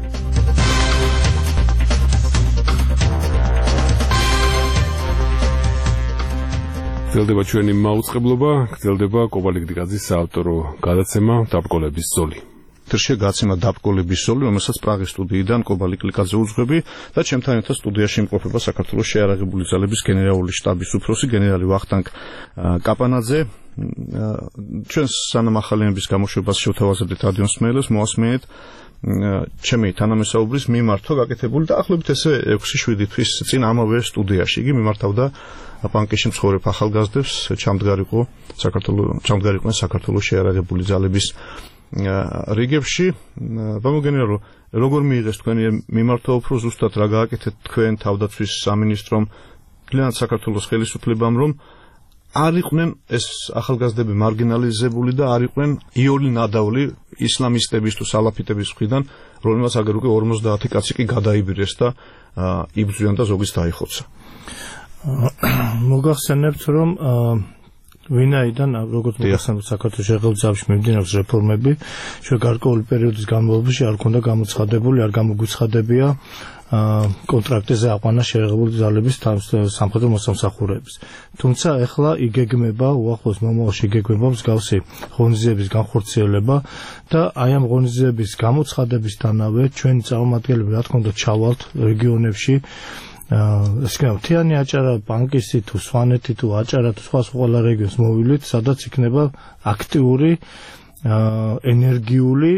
Speaker 2: გრძელდება ჩვენი მაუწყებლობა, გრძელდება კობალიკდიკაძის საავტორო გადაცემა დაბკოლების ზოლი.
Speaker 3: ეთერში გაცემა დაბკოლების ზოლი, რომელსაც პრაღის სტუდიიდან კობალიკდიკაძე უძღვები და ჩემთან ერთად სტუდიაში იმყოფება საქართველოს შეიარაღებული ძალების გენერალური შტაბის უფროსი გენერალი ვახტანგ კაპანაძე. ჩვენ სანამ ახალიანების გამოშვებას შევთავაზებდით რადიო მსმენელებს, მოასმენეთ ჩემი თანამესაუბრის მიმართვა გაკეთებული და ახლობით ესე ექვსი შვიდი თვის წინ ამავე სტუდიაში იგი მიმართავდა პანკში მცხოვრებ ახალგაზრდებს, ჩამდგარიყო საქართველოს ჩამდგარიყვნენ საქართველოს შეიარაღებული ძალების რიგებში. ბამოგენერო, როგორ მიიღეს თქვენი მიმართვა, უფრო ზუსტად რა გააკეთეთ თქვენ თავდაცვის სამინისტრომ, მთლიანად საქართველოს ხელისუფლებამ, რომ არ იყვნენ ეს ახალგაზრდები მარგინალიზებული და არ იყვნენ იული ნადავლი ისლამისტების თუ სალაფიტების მხრიდან, რომელმაც აგერ უკვე ორმოცდაათი კაცი კი გადაიბირეს და იბრძვიან და ზოგიც დაიხოცა.
Speaker 4: მოგახსენებთ, რომ ვინაიდან როგორც მოგახსენებთ, საქართველოს შეიარაღებული ძალებში მიმდინარეობს რეფორმები, ჩვენ გარკვეული პერიოდის განმავლობაში არ ქონდა გამოცხადებული, არ გამოგვიცხადებია კონტრაქტზე აყვანა შეიარაღებული ძალების სამხედრო მოსამსახურეების. თუმცა ეხლა იგეგმება, უახლოეს მომავალში იგეგმება მსგავსი ღონისძიების განხორციელება და აი ამ ღონისძიების გამოცხადებისთანავე ჩვენი წარმომადგენლები რა თქმა უნდა ჩავალთ რეგიონებში. ეს კი მთიანი აჭარა, პანკისი თუ სვანეთი თუ აჭარა თუ სხვა სხვა რეგიონს მოვივლით, სადაც იქნება აქტიური ენერგიული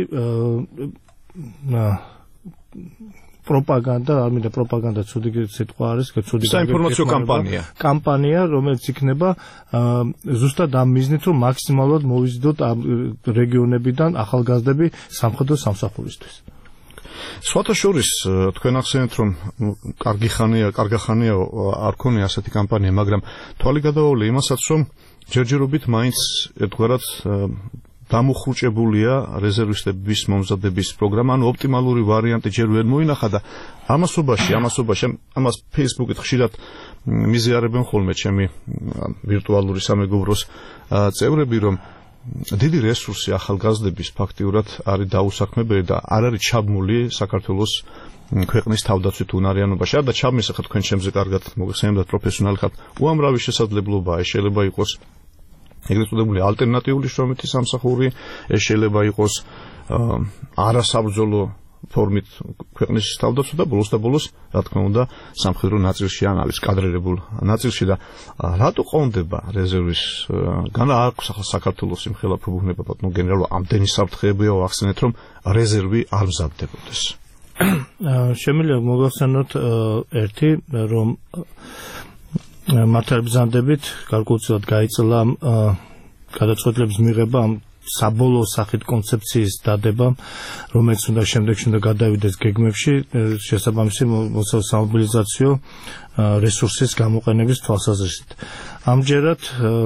Speaker 4: პროპაგანდა, არ მინდა პროპაგანდა ცუდი სიტყვა არის, ცუდი
Speaker 3: საინფორმაციო კამპანია.
Speaker 4: კამპანია, რომელიც იქნება ზუსტად ამ მიზნით, რომ მაქსიმალურად მოვიზიდოთ ამ რეგიონებიდან ახალგაზრდები სამხედრო სამსახურისთვის.
Speaker 3: სხვათა შორის თქვენ ახსენეთ, რომ კარგი ხანია, კარგა ხანია არ ქონია ასეთი კამპანია, მაგრამ თვალი გადავალე იმასაც, რომ ჯერჯერობით მაინც ერთგვარად დამუხრუჭებულია რეზერვისტების მომზადების პროგრამა, ანუ ოპტიმალური ვარიანტი ჯერ ვერ მოინახა და ამასობაში, ამასობაში, ამას Facebook-ით ხშირად მიზიარებენ ხოლმე ჩემი ვირტუალური სამეგობროს წევრები, რომ დიდი რესურსი ახალგაზრდების ფაქტიურად არის დაუსაქმებელი და არ არის ჩაბმული საქართველოს ქვეყნის თავდაცვით უნარიანობაში. არ და ჩაბმის ახლა თქვენ ჩემზე კარგად მოგხსენებთ პროფესიონალი ხართ. უამრავი შესაძლებლობაა, შეიძლება იყოს ეგრეთ წოდებული ალტერნატიული შრომითი სამსახური, ეს შეიძლება იყოს არასაბრძოლო ფორმით ქვეყნის თავდაცვა და ბოლოს და ბოლოს, რა თქმა უნდა, სამხედრო ნაწილში ან არის კადრირებულ ნაწილში და რატო ყონდება რეზერვის განა აქვს ახლა საქართველოს იმხელა პრობლემა ბატონო გენერალო, ამდენი საფრთხეებია ახსენეთ, რომ რეზერვი არ მზადდებოდეს.
Speaker 4: შემიძლია მოგახსენოთ ერთი, რომ მართლმსაჯულებით გარკვეულწილად გაიწელა გადაწყვეტილების მიღება ამ საბოლოო სახით კონცეფციის დადება, რომელიც უნდა შემდეგში უნდა გადავიდეს გეგმებში შესაბამისი მოსამობილიზაციო რესურსის გამოყენების თვალსაზრისით. ამჯერად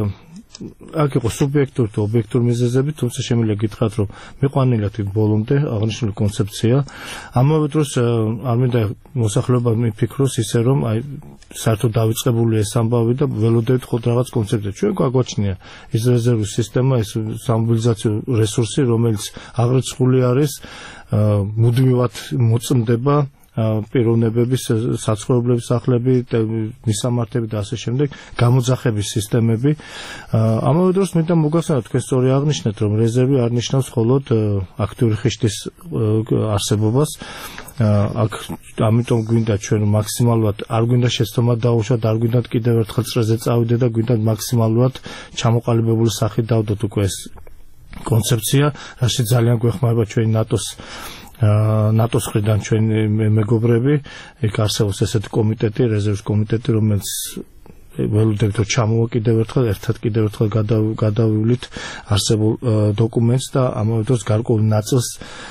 Speaker 4: აქ იყო სუბიექტური თუ ობიექტური მიზეზები, თუმცა შემიძლია გითხრათ, რომ მიყვანილად ბოლომდე აღნიშნული კონცეფცია. ამავე დროს არ მინდა მოსახლეობა მიფიქროს ისე, რომ აი საერთოდ დავიწყებული ეს ამბავი და ველოდებით ხოთ რაღაც კონცეფცია. ჩვენ გვაგვაჩნია ის რეზერვის სისტემა, ეს სამობილიზაციო რესურსი, რომელიც აღრიცხული არის, მუდმივად მოწმდება პიროვნებების საცხოვრებლების სახლები, მისამართები და ასე შემდეგ, გამოძახების სისტემები. ამავე დროს მინდა მოგახსენოთ, თქვენ სწორი აღნიშნეთ, რომ რეზერვი არ ნიშნავს მხოლოდ აქტიური ხიშის არსებობას. აქ ამიტომ გვინდა ჩვენ მაქსიმალურად არ გვინდა შეცდომა დაუშვათ, არ გვინდა კიდევ ერთხელ წრეზე წავიდე და გვინდა მაქსიმალურად ჩამოყალიბებული სახით დავდოთ უკვე ეს კონცეფცია, რაში ძალიან გვეხმარება ჩვენი ნატოს ნატოს მხრიდან ჩვენი მეგობრები. იქ არსებობს ესეთი კომიტეტი, რეზერვის კომიტეტი, რომელიც ველოდებით რომ ჩამოვა კიდევ ერთხელ, ერთად კიდევ ერთხელ გადავივლით არსებულ დოკუმენტს და ამავე დროს გარკვეულ ნაწილს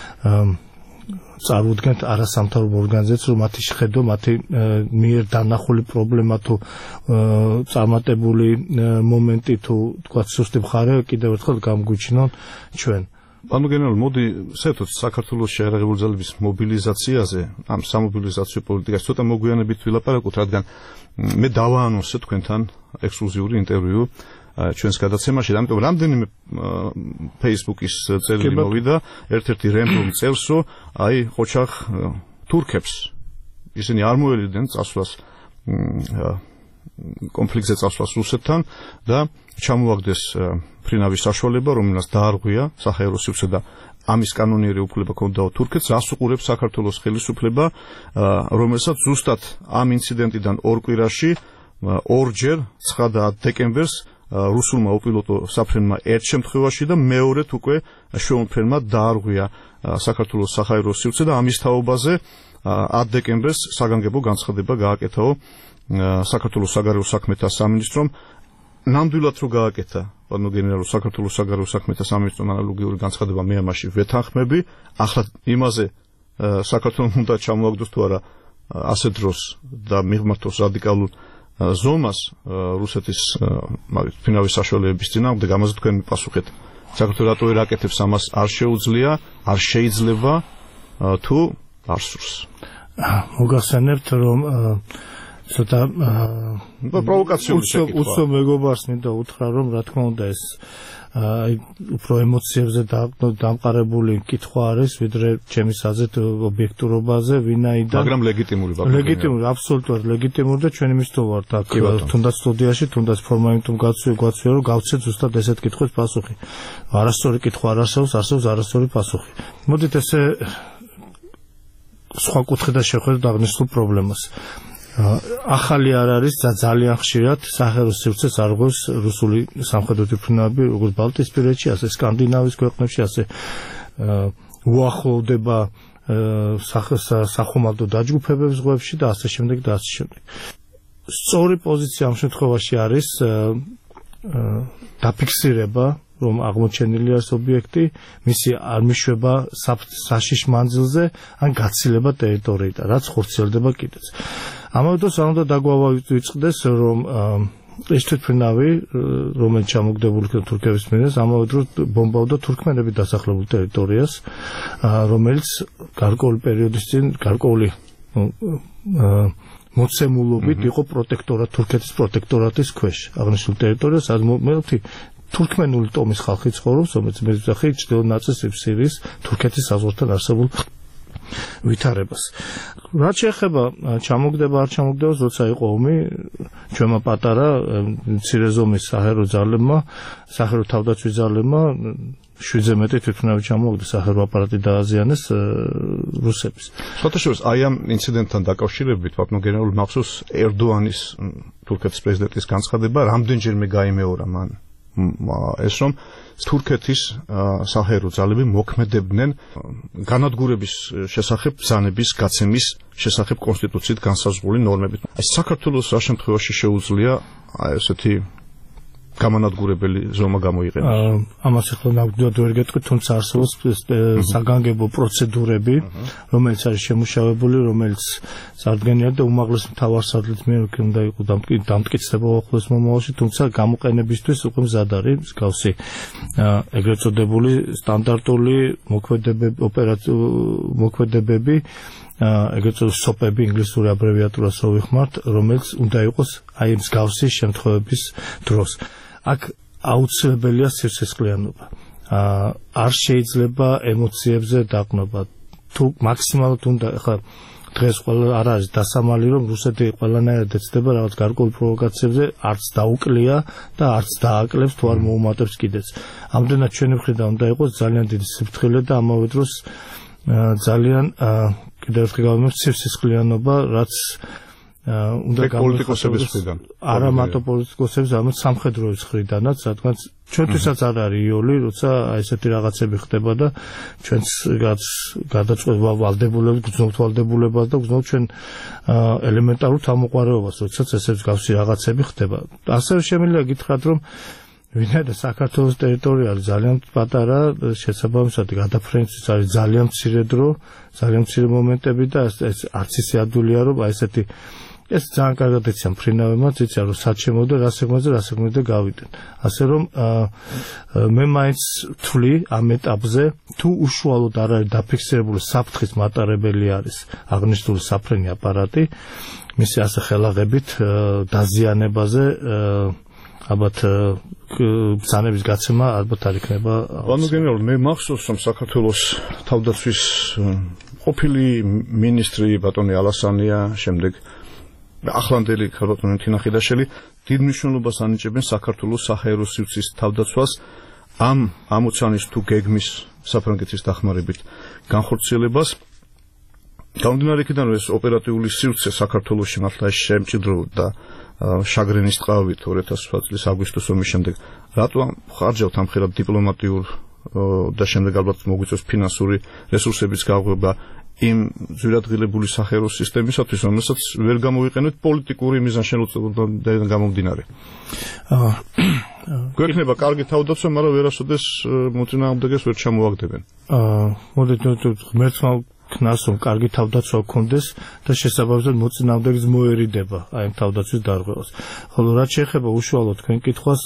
Speaker 4: წარუდგენთ არასამთავრობო ორგანიზაციებს, რომ მათი შეხედო, მათი მიერ დანახული პრობლემა თუ წარმატებული მომენტი თუ თქვა სუსტი მხარე კიდევ ერთხელ გამგვიჩნონ ჩვენ.
Speaker 3: Panu general, მოდი საერთოდ საქართველოს შეიარაღებული ძალების მობილიზაციაზე, ამ სამობილიზაციო პოლიტიკას ცოტა მოგვიანებით ვილაპარაკოთ, რადგან მე დავაანონსე თქვენთან ექსკლუზიური ინტერვიუ ჩვენს გადაცემაში, ამიტომ რამდენიმე Facebook-ის წერილი მოვიდა, ერთ-ერთი რემბლომი წერს, რომ აი ყოჩახ თურქებს ისინი არ მოელიდნენ წასვლას კონფლიქტზე წასვლას რუსეთთან და ჩამოაგდეს ფრინავის საშუალება, რომელსაც დაარღვია საჰაერო სივრცე და ამის კანონიერი უფლება ჰქონდაო თურქეთს, რას უყურებს საქართველოს ხელისუფლება, რომელსაც ზუსტად ამ ინციდენტიდან ორ კვირაში ორჯერ ცხრა და ათი დეკემბერს რუსულმა უპილოტო საფრენმა ერთ შემთხვევაში და მეორედ უკვე შვეულფრენმა დაარღვია საქართველოს საჰაერო სივრცე და ამის თაობაზე ათი დეკემბერს საგანგებო განცხადება გააკეთაო საქართველოს საგარეო საქმეთა სამინისტრომ. ნამდვილად რო გააკეთა, პანო გენერალო, საქართველოს საგარეო საქმეთა სამინისტრომ ანალოგიური განცხადება მე ამაში ვეთანხმები. ახლა იმაზე საქართველოს უნდა ჩამოაგდოს თუ არა ასეთ დროს და მიღმართოს რადიკალურ ზომას რუსეთის ფინავის საშუალებების წინააღმდეგ, ამაზე თქვენ მიპასუხეთ. საქართველოს რატო ვერ აკეთებს ამას, არ შეუძლია, არ შეიძლება თუ არ სურს.
Speaker 4: მოგახსენებთ, რომ ცოტა
Speaker 3: პროვოკაციული შეკითხვა.
Speaker 4: უცო მეგობარს მინდა უთხრა, რომ რა თქმა უნდა ეს აი უფრო ემოციებზე დამყარებული კითხვა არის, ვიდრე ჩემის აზრით ობიექტურობაზე, ვინაიდან
Speaker 3: მაგრამ ლეგიტიმური ვარ.
Speaker 4: ლეგიტიმური, აბსოლუტურად ლეგიტიმური და ჩვენი მისდო ვართ აქ თუნდაც სტუდიაში, თუნდაც ფორმალიტუმ გაცვი გვაცვია, რომ გავცეთ ზუსტად ესეთ კითხვებს პასუხი. არასწორი კითხვა არ არსებობს, არსებობს არასწორი პასუხი. მოდით ესე სხვა კუთხიდან შევხედოთ აღნიშნულ პრობლემას. ახალი არ არის და ძალიან ხშირად საჰაერო სივრცეს არღვევს რუსული სამხედრო ფრინავები, როგორც ბალტიისპირეთში, ასე სკანდინავიის ქვეყნებში, ასე უახლოვდება სახომალდო დაჯგუფებებს ზღვებში და ასე შემდეგ და ასე შემდეგ. სწორი პოზიცია ამ შემთხვევაში არის დაფიქსირება, რომ აღმოჩენილი არის ობიექტი, მისი არ მიშვება საშიშ მანძილზე, ან გაცილება ტერიტორიიდან, რაც ხორციელდება კიდეც. ამავე დროს არ უნდა დაგვავიწყდეს, რომ ეს თვითმფრინავი, რომელიც ჩამოგდებული იქნა თურქების მიერ, ამავე დროს ბომბავდა თურქმენების დასახლებულ ტერიტორიას, რომელიც გარკვეული პერიოდის წინ გარკვეული მოცემულობით იყო პროტექტორატ თურქეთის პროტექტორატის ქვეშ აღნიშნულ ტერიტორიას, სადაც თურქმენული ტომის ხალხი ცხოვრობს, რომელიც მეძახი ჩრდილო ნაწილს სირიის თურქეთის საზღვართან არსებულ ვითარებას. რაც შეეხება ჩამოგდება არ ჩამოგდებას, როცა იყო ომი, ჩვენმა პატარა მცირე ზომის საჰაერო ძალებმა, საჰაერო თავდაცვის ძალებმა შვიდზე მეტი თვითმფრინავი ჩამოაგდა, საჰაერო აპარატი დააზიანეს რუსების.
Speaker 3: სხვათაშორის აი ამ ინციდენტთან დაკავშირებით, პაპნო გენერალ მახსოვს ერდოანის თურქეთის პრეზიდენტის განცხადება, რამდენჯერმე გაიმეორა მან ეს რომ თურქეთის საჰაერო ძალები მოქმედებდნენ განადგურების შესახებ ბრძანების გაცემის შესახებ კონსტიტუციით განსაზღვრული ნორმებით. აი საქართველოს რა შემთხვევაში შეუძლია აი ესეთი გამანადგურებელი ზომა გამოიყენოს?
Speaker 4: ამას ახლა ნამდვილად ვერ გეტყვით, თუმცა არსებობს საგანგებო პროცედურები, რომელიც არის შემუშავებული, რომელიც წარდგენილია და უმაღლეს მთავარსარდლის მიერ უნდა იყოს დამტკიცება უახლოეს მომავალში, თუმცა გამოყენებისთვის უკვე მზად არის მსგავსი ეგრეთ წოდებული სტანდარტული მოქმედებები, მოქმედებები, ეგრეთ წოდებული სოპები, ინგლისური აბრევიატურას რო ვიხმართ, რომელიც უნდა იყოს აი მსგავსი შემთხვევების დროს. აქ აუცილებელია სიცოცხლიანობა. არ შეიძლება ემოციებზე დაყრდნობა. თუ მაქსიმალურად უნდა, ხა დღეს ყველა არ არის დასამალი რომ რუსეთი ყველანაირად ეცდება რაღაც გარკვეულ პროვოკაციებზე არც დაუკლია და არც დააკლებს თუ არ მოუმატებს კიდეც. ამდენად ჩვენი მხრიდან უნდა იყოს ძალიან დიდი სიფრთხილე და ამავე დროს ძალიან კიდევ ერთხელ გავიმეორებ სისხლიანობა რაც უნდა
Speaker 3: პოლიტიკოსების მხრიდან
Speaker 4: არა მარტო პოლიტიკოსების არამედ სამხედროების მხრიდანაც რადგან ჩვენთვისაც არ არის იოლი როცა აი ესეთი რაღაცები ხდება და ჩვენს გადაწყვეტა ვალდებულებს გრძნობთ ვალდებულებას და გრძნობთ ჩვენ ელემენტარულ თავმოყარეობას როდესაც ესეთი გავსი რაღაცები ხდება ასევე შემიძლია გითხრათ რომ ვინაიდან საქართველოს ტერიტორია არის ძალიან პატარა შესაბამისად გადაფრენისთვის არის ძალიან მცირე დრო ძალიან მცირე მომენტები და ეს არც ისე ადვილია რომ აი ესეთი ეს ძალიან კარგად ეციან ფრინავებმა იციან რომ სად შემოვიდა რა სეგმენტზე რა სეგმენტზე გავიდნენ ასე რომ მე მაინც ვთვლი ამ ეტაპზე თუ უშუალოდ არ არის დაფიქსირებული საფრთხის მატარებელი არის აღნიშნული საფრენი აპარატი მისი ასე ხელაღებით დაზიანებაზე ალბათ ბრძანების გაცემა ალბათ არ იქნება
Speaker 3: ანუ გენერალ მე მახსოვს რომ საქართველოს თავდაცვის ყოფილი მინისტრი ბატონი ალასანია შემდეგ ახლანდელი ბატონი თინახიდაშელი დიდ მნიშვნელობას ანიჭებენ საქართველოს საჰაერო სივრცის თავდაცვას ამ ამოცანის თუ გეგმის საფრანგეთის დახმარებით განხორციელებას გამომდინარე იქიდან რომ ეს ოპერატიული სივრცე საქართველოში მართლა შემჭიდროვდა შაგრენის ტყავით ორი ათას ოცდაათი წლის აგვისტოს ომის შემდეგ რატო ხარჯავთ ამხელად დიპლომატიურ და შემდეგ ალბათ მოგვიწევს ფინანსური რესურსების გაღვება იმ ძვირადღირებული საჰაერო სისტემისათვის რომელსაც ვერ გამოვიყენებთ პოლიტიკური მიზანშემოწმებიდან გამომდინარე გვექნება კარგი თავდაცვა მაგრამ ვერასოდეს მოწინააღმდეგეს ვერ ჩამოაგდებენ
Speaker 4: მოდით ღმერთმა ქნას რომ კარგი თავდაცვა გქონდეს და შესაბამისად მოწინააღმდეგეს მოერიდება აი ამ თავდაცვის დარღვევას. ხოლო რაც შეეხება უშუალოდ თქვენ კითხვას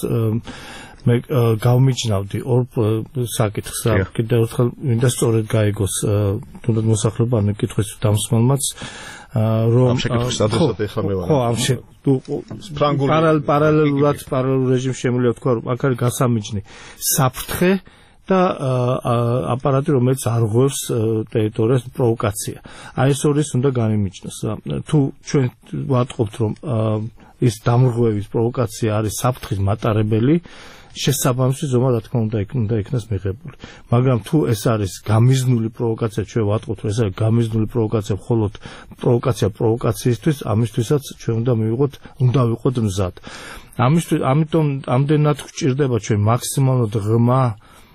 Speaker 4: მე გავმიჯნავდი ორ საკითხს რა კიდევ ერთხელ მინდა სწორედ გაიგოს თუნდაც მოსახლეობა ამ კითხვის დამსმელმაც რომ
Speaker 3: ამ შეკითხვის ადრესატი ახლა მე ვარ.
Speaker 4: ხო ამ ფრანგული პარალელურად პარალელურ რეჟიმში შემიძლია თქვა რომ აქ არის გასამიჯნი საფრთხე და აპარატი რომელიც არღვევს ტერიტორიას პროვოკაცია. აი ეს ორის უნდა განიმიჯნოს. თუ ჩვენ ვატყობთ რომ ის დამრღვევის პროვოკაცია არის საფრთხის მატარებელი შესაბამისი ზომა რა თქმა უნდა უნდა იქნას მიღებული. მაგრამ თუ ეს არის გამიზნული პროვოკაცია ჩვენ ვატყობთ რომ ეს არის გამიზნული პროვოკაცია მხოლოდ პროვოკაცია პროვოკაციისთვის ამისთვისაც ჩვენ უნდა მივიღოთ უნდა ვიყოთ მზად. ამისთვის ამიტომ ამდენად გვჭირდება ჩვენ მაქსიმალურად ღრმა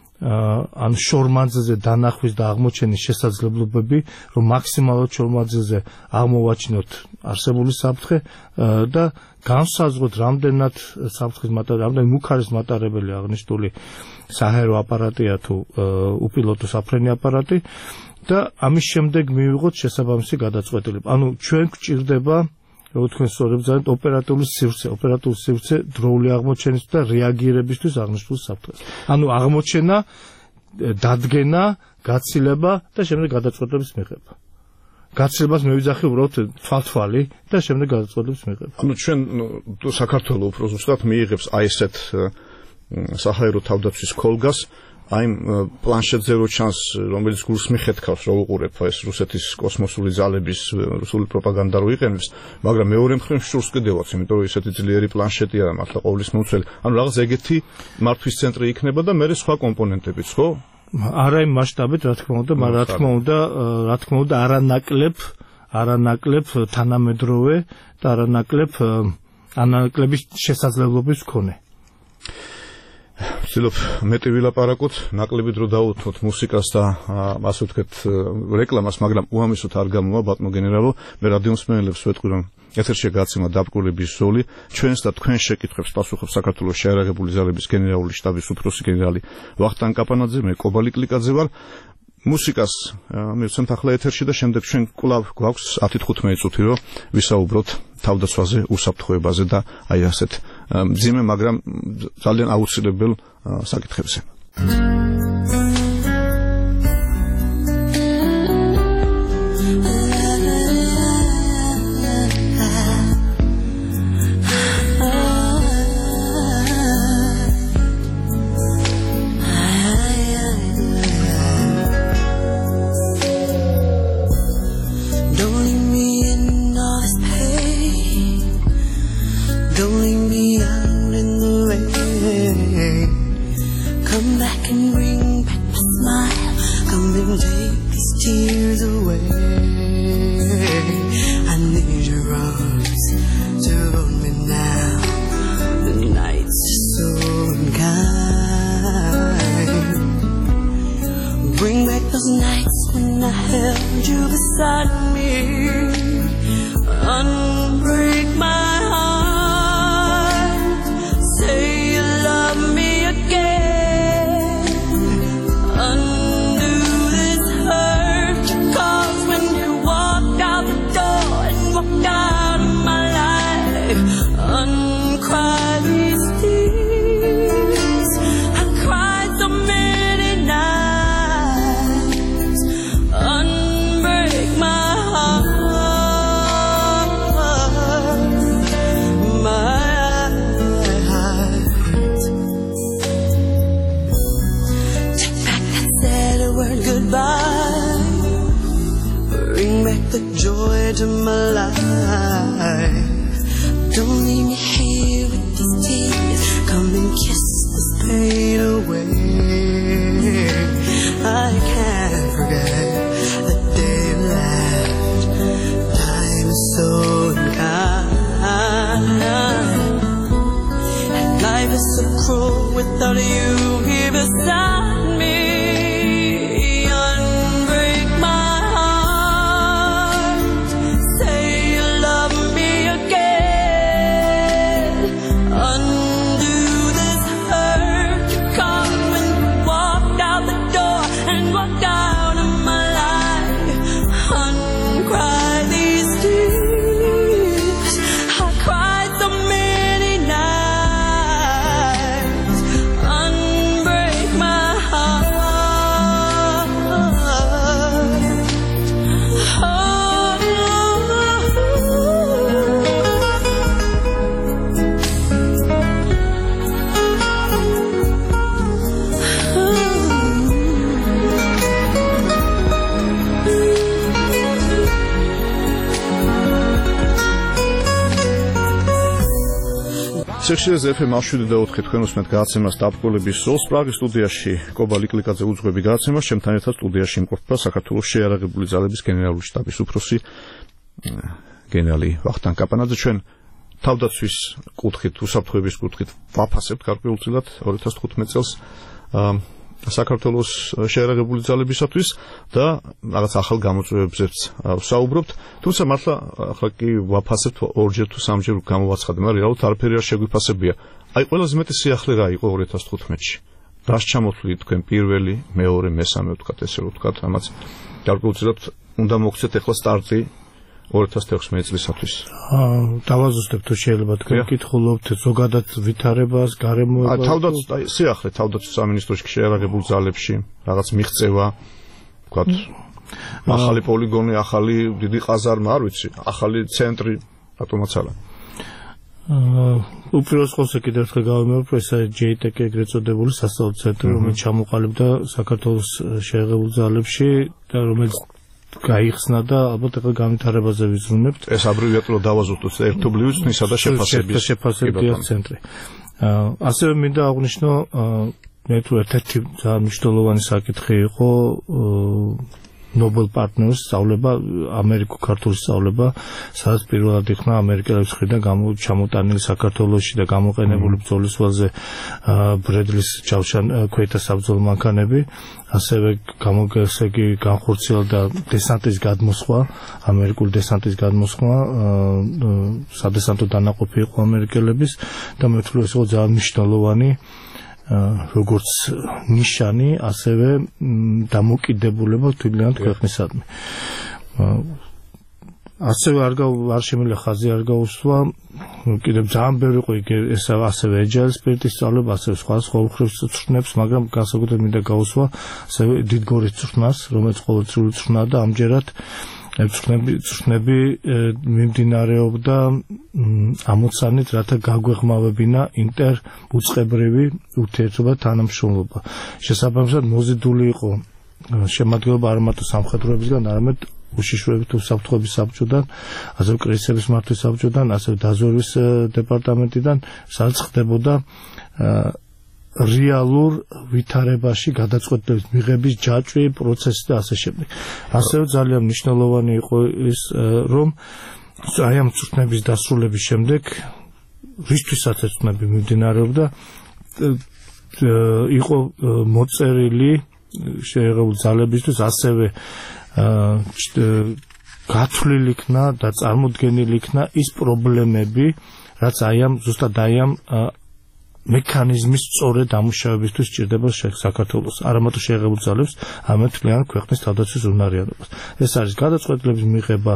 Speaker 4: ან შორმანძილზე დანახვის და აღმოჩენის შესაძლებლობები, რომ მაქსიმალურად შორმანძილზე აღმოვაჩინოთ არსებული საფრთხე და განსაზღვროთ რამდენად საფრთხის მატარებელი, რამდენად მუქარის მატარებელი აღნიშნული საჰაერო აპარატია თუ უპილოტო საფრენი აპარატი და ამის შემდეგ მივიღოთ შესაბამისი გადაწყვეტილება. ანუ ჩვენ გვჭირდება როგორც თქვენ სწორედ ძალიან ოპერატიული სივრცე, ოპერატიული სივრცე დროული აღმოჩენის და რეაგირებისთვის აღნიშნულ საფრთხეს. ანუ აღმოჩენა, დადგენა, გაცილება და შემდეგ გადაწყვეტილების მიღება. გაცილებას მევიძახი უბრალოდ თვალთვალი და შემდეგ გადაწყვეტილების მიღება.
Speaker 3: ანუ ჩვენ საქართველოს უფრო ზუსტად მიიღებს აი ესეთ საჰაერო თავდაცვის ქოლგას აი პლანშეტზე რო ჩანს რომელიც გულს მიხედავს რომ უყურებ ეს რუსეთის კოსმოსური ძალების რუსული პროპაგანდა რო იყენებს მაგრამ მეორე მხრივ შურს კიდევაც იმიტომ რომ ესეთი ძლიერი პლანშეტი არა მართლა ყოვლის მომცველი ანუ რაღაც ეგეთი მართვის ცენტრი იქნება და მეორე სხვა კომპონენტებიც ხო
Speaker 4: არა იმ მასშტაბით რა თქმა უნდა მაგრამ რა თქმა უნდა რა თქმა უნდა არანაკლებ არანაკლებ თანამედროვე და არანაკლებ ანაკლების შესაძლებლობის მქონე
Speaker 3: ვცდილობ მეტი ვილაპარაკოთ, ნაკლები დრო დავუთმოთ მუსიკას და ასე ვთქვით რეკლამას, მაგრამ უამესოდ არ გამოვა ბატონო გენერალო, მე რადიომსმენელებს ვეთქვი რომ ეთერში გაცემა დაბკურების ზოლი, ჩვენს და თქვენ შეკითხვებს პასუხობს საქართველოს შეიარაღებული ძალების გენერალური შტაბის უფროსი გენერალი ვახტანგ კაპანაძე, მე კობალი კლიკაძე ვარ. მუსიკას მივცემთ ახლა ეთერში და შემდეგ ჩვენ კვლავ გვაქვს ათი თხუთმეტი წუთი რომ ვისაუბროთ თავდაცვაზე, უსაფრთხოებაზე და აი ასეთ მძიმე, მაგრამ ძალიან აუცილებელ საკითხებზე.
Speaker 6: Knowing
Speaker 8: can bring back the smile. Come and take these tears away. I need your arms to hold me now. The nights are so unkind. Bring back those nights when I held you beside me. Unbreak my heart. Say you love me again. Undo this hurt you caused when you walked out the door and walked out of my life. Uncry these tears. I cried so many nights. Unbreak my heart. Goodbye. Bring back the joy to my life. Don't leave me here with these tears. Come and kiss this pain away. I can't forget the day you left. Time is so unkind, and life is so cruel without you here beside me.
Speaker 3: სექციაზე ეფ ემ შვიდი და ოთხი თქვენ უსმენთ გადაცემას დაბრკოლების სოლს პრაღის სტუდიაში კობა ლიკლიკაძე უძღვები გადაცემას ჩემთან ერთად სტუდიაში იმყოფება საქართველოს შეიარაღებული ძალების გენერალური შტაბის უფროსი გენერალი ვახტანგ კაპანაძე. ჩვენ თავდაცვის კუთხით, უსაფრთხოების კუთხით ვაფასებთ გარკვეულწილად ორი ათას თხუთმეტ წელს საქართველოს შეიარაღებული ძალებისათვის და რაღაც ახალ გამოწვევებზეც ვსაუბრობთ. თუმცა მართლა ახლა კი ვაფასებთ ორჯერ თუ სამჯერ გამოვაცხადე, მაგრამ რეალურად არაფერი არ შეგვიფასებია. აი ყველაზე მეტი სიახლე რა იყო ორი ათას თხუთმეტში? რას ჩამოთვლით თქვენ პირველი, მეორე, მესამე ვთქვათ, ესე რომ ვთქვათ, რამაც გარკვეულწილად უნდა მოგცეთ ახლა სტარტი ორი ათას თექვსმეტ წლისათვის.
Speaker 4: დავაზუსტებ თუ შეიძლება თქვენ კითხულობთ ზოგადად ვითარებას, გარემოებას.
Speaker 3: თავდაცვის აი სიახლე თავდაცვის სამინისტროში შეიარაღებულ ძალებში რაღაც მიღწევა, ვთქვათ, ახალი პოლიგონი, ახალი დიდი ყაზარმა, არ ვიცი, ახალი ცენტრი, რატომაც არა.
Speaker 4: უპირველეს ყოვლისა კიდევ ერთხელ გავიმეორებ, ეს ჯეი ტი კი ეგრეთ წოდებული სასწავლო ცენტრი, რომელიც ჩამოყალიბდა საქართველოს შეიარაღებულ ძალებში და რომელიც გაიხსნა და ალბათ ახლა განვითარებაზე ვიზრუნებთ.
Speaker 3: ეს აბრევიატურა დავაზუსტოთ ერთობლივი ცნისა და შეფასების
Speaker 4: შეფასების ცენტრი. ასევე მინდა აღვნიშნო, მე თუ ერთ-ერთი ძალიან მნიშვნელოვანი საკითხი იყო Nobel Partners სწავლება, ამერიკო-ქართული სწავლება, სადაც პირველად იქნა ამერიკელების მხრიდან ჩამოტანილი საქართველოში და გამოყენებული ბრძოლის ველზე ბრედლის ჯავშან ქვეითთა საბრძოლო მანქანები, ასევე გამოგესეგი განხორციელდა დესანტის გადმოსხვა, ამერიკული დესანტის გადმოსხვა, სადესანტო დანაყოფი იყო ამერიკელების და მე ვთვლი ეს იყო ძალიან მნიშვნელოვანი როგორც ნიშანი, ასევე დამოკიდებულება თვითონად ქვეყნისადმი. ასევე არ არ შემიძლია ხაზი არ გაუსვა, კიდევ ძალიან ბევრი იყო ეს ასევე ეჯაილის სპირტის სწავლება, ასევე სხვა სხვა უხრებს წვრთნებს, მაგრამ განსაკუთრებით მინდა გაუსვა ასევე დიდგორის წვრთნას, რომელიც ყოველწლიური წვრთნაა და ამჯერად წვრთნები წვრთნები მიმდინარეობდა ამოცანით, რათა გაგვეღმავებინა ინტერუწყებრივი ურთიერთობა თანამშრომლობა. შესაბამისად მოზიდული იყო შემადგენლობა არა მარტო სამხედროებისგან, არამედ უშიშროებით უსაფრთხოების საბჭოდან, ასევე კრიზისების მართვის საბჭოდან, ასევე დაზვერვის დეპარტამენტიდან, სადაც ხდებოდა რეალურ ვითარებაში გადაწყვეტილების მიღების ჯაჭვი, პროცესი და ასე შემდეგ. ასევე ძალიან მნიშვნელოვანი იყო ის, რომ აი ამ წვრთნების დასრულების შემდეგ რისთვისაც წვრთნები მიმდინარეობდა იყო მოწერილი შეერეული ძალებისთვის ასევე გათვლილი იქნა და წარმოდგენილი იქნა ის პრობლემები, რაც აი ამ ზუსტად აი ამ მექანიზმის სწორედ დამუშავებისთვის სჭირდება საქართველოს, არა მარტო შეერებულ ძალებს, არამედ მთლიან ქვეყნის თავდაცვის უნარიანობას. ეს არის გადაწყვეტილების მიღება,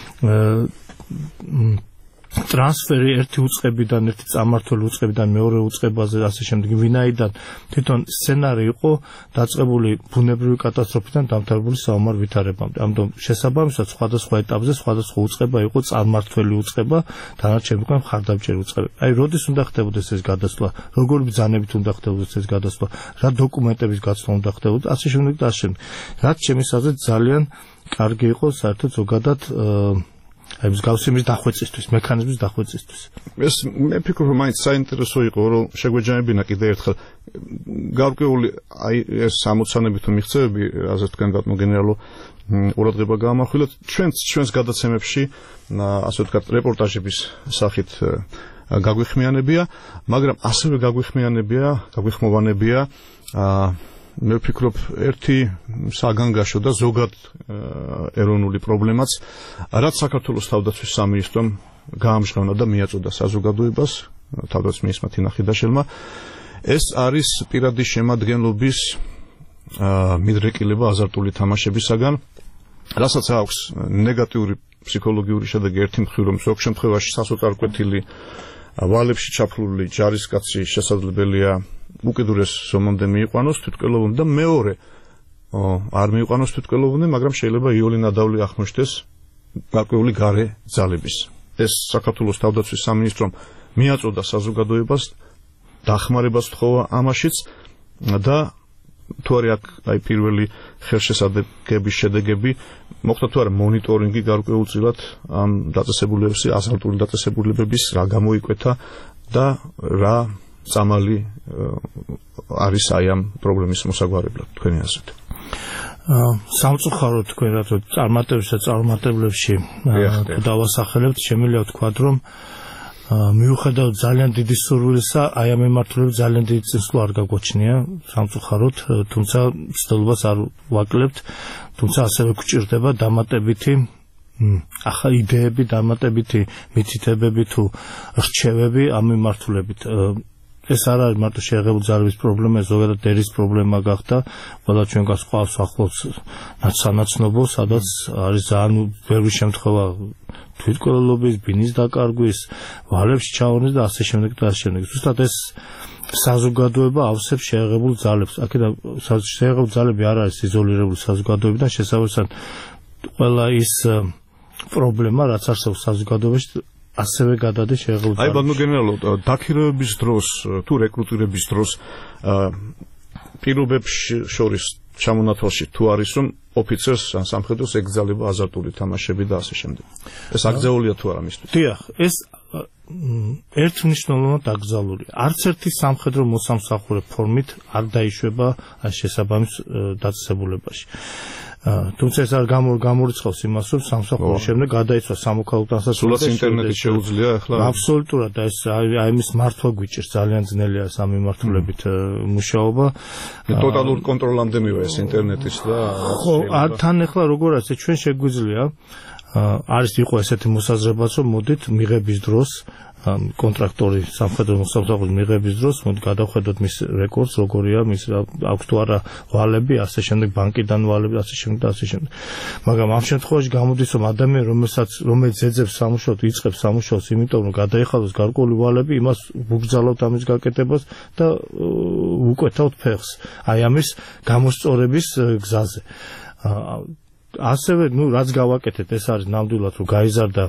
Speaker 4: ტრანსფერი ერთი უწყებიდან ერთი წამმართველი უწყებიდან მეორე უწყებაზე ასე შემდეგ, ვინაიდან თვითონ სცენარი იყო დაწყებული ბუნებრივი კატასტროფიდან დამთავრებული საომარ ვითარებამდე. ამიტომ შესაბამისად სხვადასხვა ეტაპზე სხვადასხვა უწყება იყო წამმართველი უწყება, დანარჩენი იყო მხარდამჭერი უწყება. აი, როდის უნდა ხდებოდეს ეს გადასვლა, როგორი ბრძანებით უნდა ხდებოდეს ეს გადასვლა, რა დოკუმენტების გაცვლა უნდა ხდებოდეს, ასე შემდეგ და ასე შემდეგ. რაც ჩემის აზრით ძალიან კარგი იყო საერთოდ ზოგადად აი მსგავსი მის დახვეწისთვის, მექანიზმის დახვეწისთვის.
Speaker 3: ეს მე ფიქრობ, რომ მაინც საინტერესო იყო, რომ შეგვეჯანებინა კიდევ ერთხელ გარკვეული აი ეს ამოცანები თუ მიღწევები, ასე თქვენ ბატონო გენერალო, ყურადღება გაამახვილოთ ჩვენს ჩვენს გადაცემებში, ასე ვთქვათ, რეპორტაჟების სახით გაგვიხმიანებია, მაგრამ ასევე გაგვიხმიანებია, გაგვიხმოვანებია მე ვფიქრობ ერთი საგანგაშო და ზოგად ეროვნული პრობლემაც, რაც საქართველოს თავდაცვის სამინისტრომ გაამჟღავნა და მიაწოდა საზოგადოებას, თავდაცვის მინისტრმა თინა ხიდაშელმა, ეს არის პირადი შემადგენლობის მიდრეკილება აზარტული თამაშებისაგან, რასაც აქვს ნეგატიური ფსიქოლოგიური შედეგი ერთი მხრივ, რომ ზოგ შემთხვევაში სასოწარკვეთილი ვალებში ჩაფლული ჯარისკაცი შესაძლებელია უკიდურეს ზომამდე მიიყვანოს თვითმკვლელობამდე და მეორე არ მიიყვანოს თვითმკვლელობამდე, მაგრამ შეიძლება იოლი ნადავლი ახმოჩნდეს გარკვეული გარე ძალების. ეს საქართველოს თავდაცვის სამინისტრომ მიაწოდა საზოგადოებას, დახმარებას თხოვა ამაშიც და თუ არის აქ აი პირველი ხელშესადეგების შედეგები, მოხდა თუ არა მონიტორინგი გარკვეულწილად ამ დაწესებულებების, აზარტული დაწესებულებების რა გამოიკვეთა და რა წამალი არის აი ამ პრობლემის მოსაგვარებლად თქვენი აზრით.
Speaker 4: სამწუხაროდ თქვენ რატო წარმატებებსა წარმატებლებში თუ დავასახელებთ, შემიძლია ვთქვათ, რომ მიუხედავად ძალიან დიდი სურვილისა, აი ამ მიმართულებით ძალიან დიდი წინსვლა არ გაგვაჩნია, სამწუხაროდ, თუმცა ცდილობას არ ვაკლებთ, თუმცა ასევე გვჭირდება დამატებითი ახალ იდეები, დამატებითი მითითებები თუ რჩევები ამ მიმართულებით. ეს არ არის მარტო შეერებული ძალების პრობლემა, ეს ზოგადად ერის პრობლემა გახდა. ყველა ჩვენ გასყავს ახლოს სანაცნობო, სადაც არის ძალიან ბევრი შემთხვევა თვითმკვლელობის, ბინის დაკარგვის, ვალებში ჩავარდნის და ასე შემდეგ და ასე შემდეგ. ზუსტად ეს საზოგადოება ავსებს შეერებულ ძალებს. აქედან შეერებული ძალები არ არის იზოლირებული საზოგადოებიდან, შესაბამისად ყველა ის პრობლემა, რაც არსებობს საზოგადოებაში, ასევე გადადის შეერებულ ძალებს.
Speaker 3: აი ბატონო გენერალო, დაქირავების დროს თუ რეკრუტირების დროს პირობებს შორის ჩამონათვალში თუ არის, რომ ოფიცერს ან სამხედროს ეკრძალება აზარტული თამაშები და ასე შემდეგ. ეს აკრძალულია თუ არა მისთვის?
Speaker 4: დიახ, ეს ერთმნიშვნელოვნად აკრძალულია. არც ერთი სამხედრო მოსამსახურე ფორმით არ დაიშვება შესაბამის დაწესებულებაში. თუმცა ეს არ გამორიცხავს იმას, რომ სამსახურის შემდეგ გადაიცვა სამოქალაქო დასასრულს.
Speaker 3: სულაც ინტერნეტით შეუძლია ახლა?
Speaker 4: აბსოლუტურად, და ეს აი ამის მართვა გვიჭირს, ძალიან ძნელია სამიმართულებით მუშაობა.
Speaker 3: ტოტალურ კონტროლამდე მივა ეს ინტერნეტის და
Speaker 4: ხო, თან ახლა როგორ ასე ჩვენ შეგვიძლია არის იყო ესეთი მოსაზრებაც, რომ მოდით მიღების დროს კონტრაქტორი სამხედრო მოსამსახურის მიღების დროს მოდი გადავხედოთ მის რეკორდს, როგორია მის აქვს თუ არა ვალები, ასე შემდეგ ბანკიდან ვალები, ასე შემდეგ და ასე შემდეგ. მაგრამ ამ შემთხვევაში გამოდის, რომ ადამიანი, რომელსაც რომელიც ეძებს სამუშაოდ, იწყებს სამუშაოს, იმიტომ რომ გადაიხადოს გარკვეული ვალები, იმას ვუგზავნოთ ამის გაკეთებას და უკვეთავთ ფეხს. აი ამის გამოსწორების გზაზე. ასევე, ну, რაც გავაკეთეთ, ეს არის ნამდვილად, რომ გაიზარდა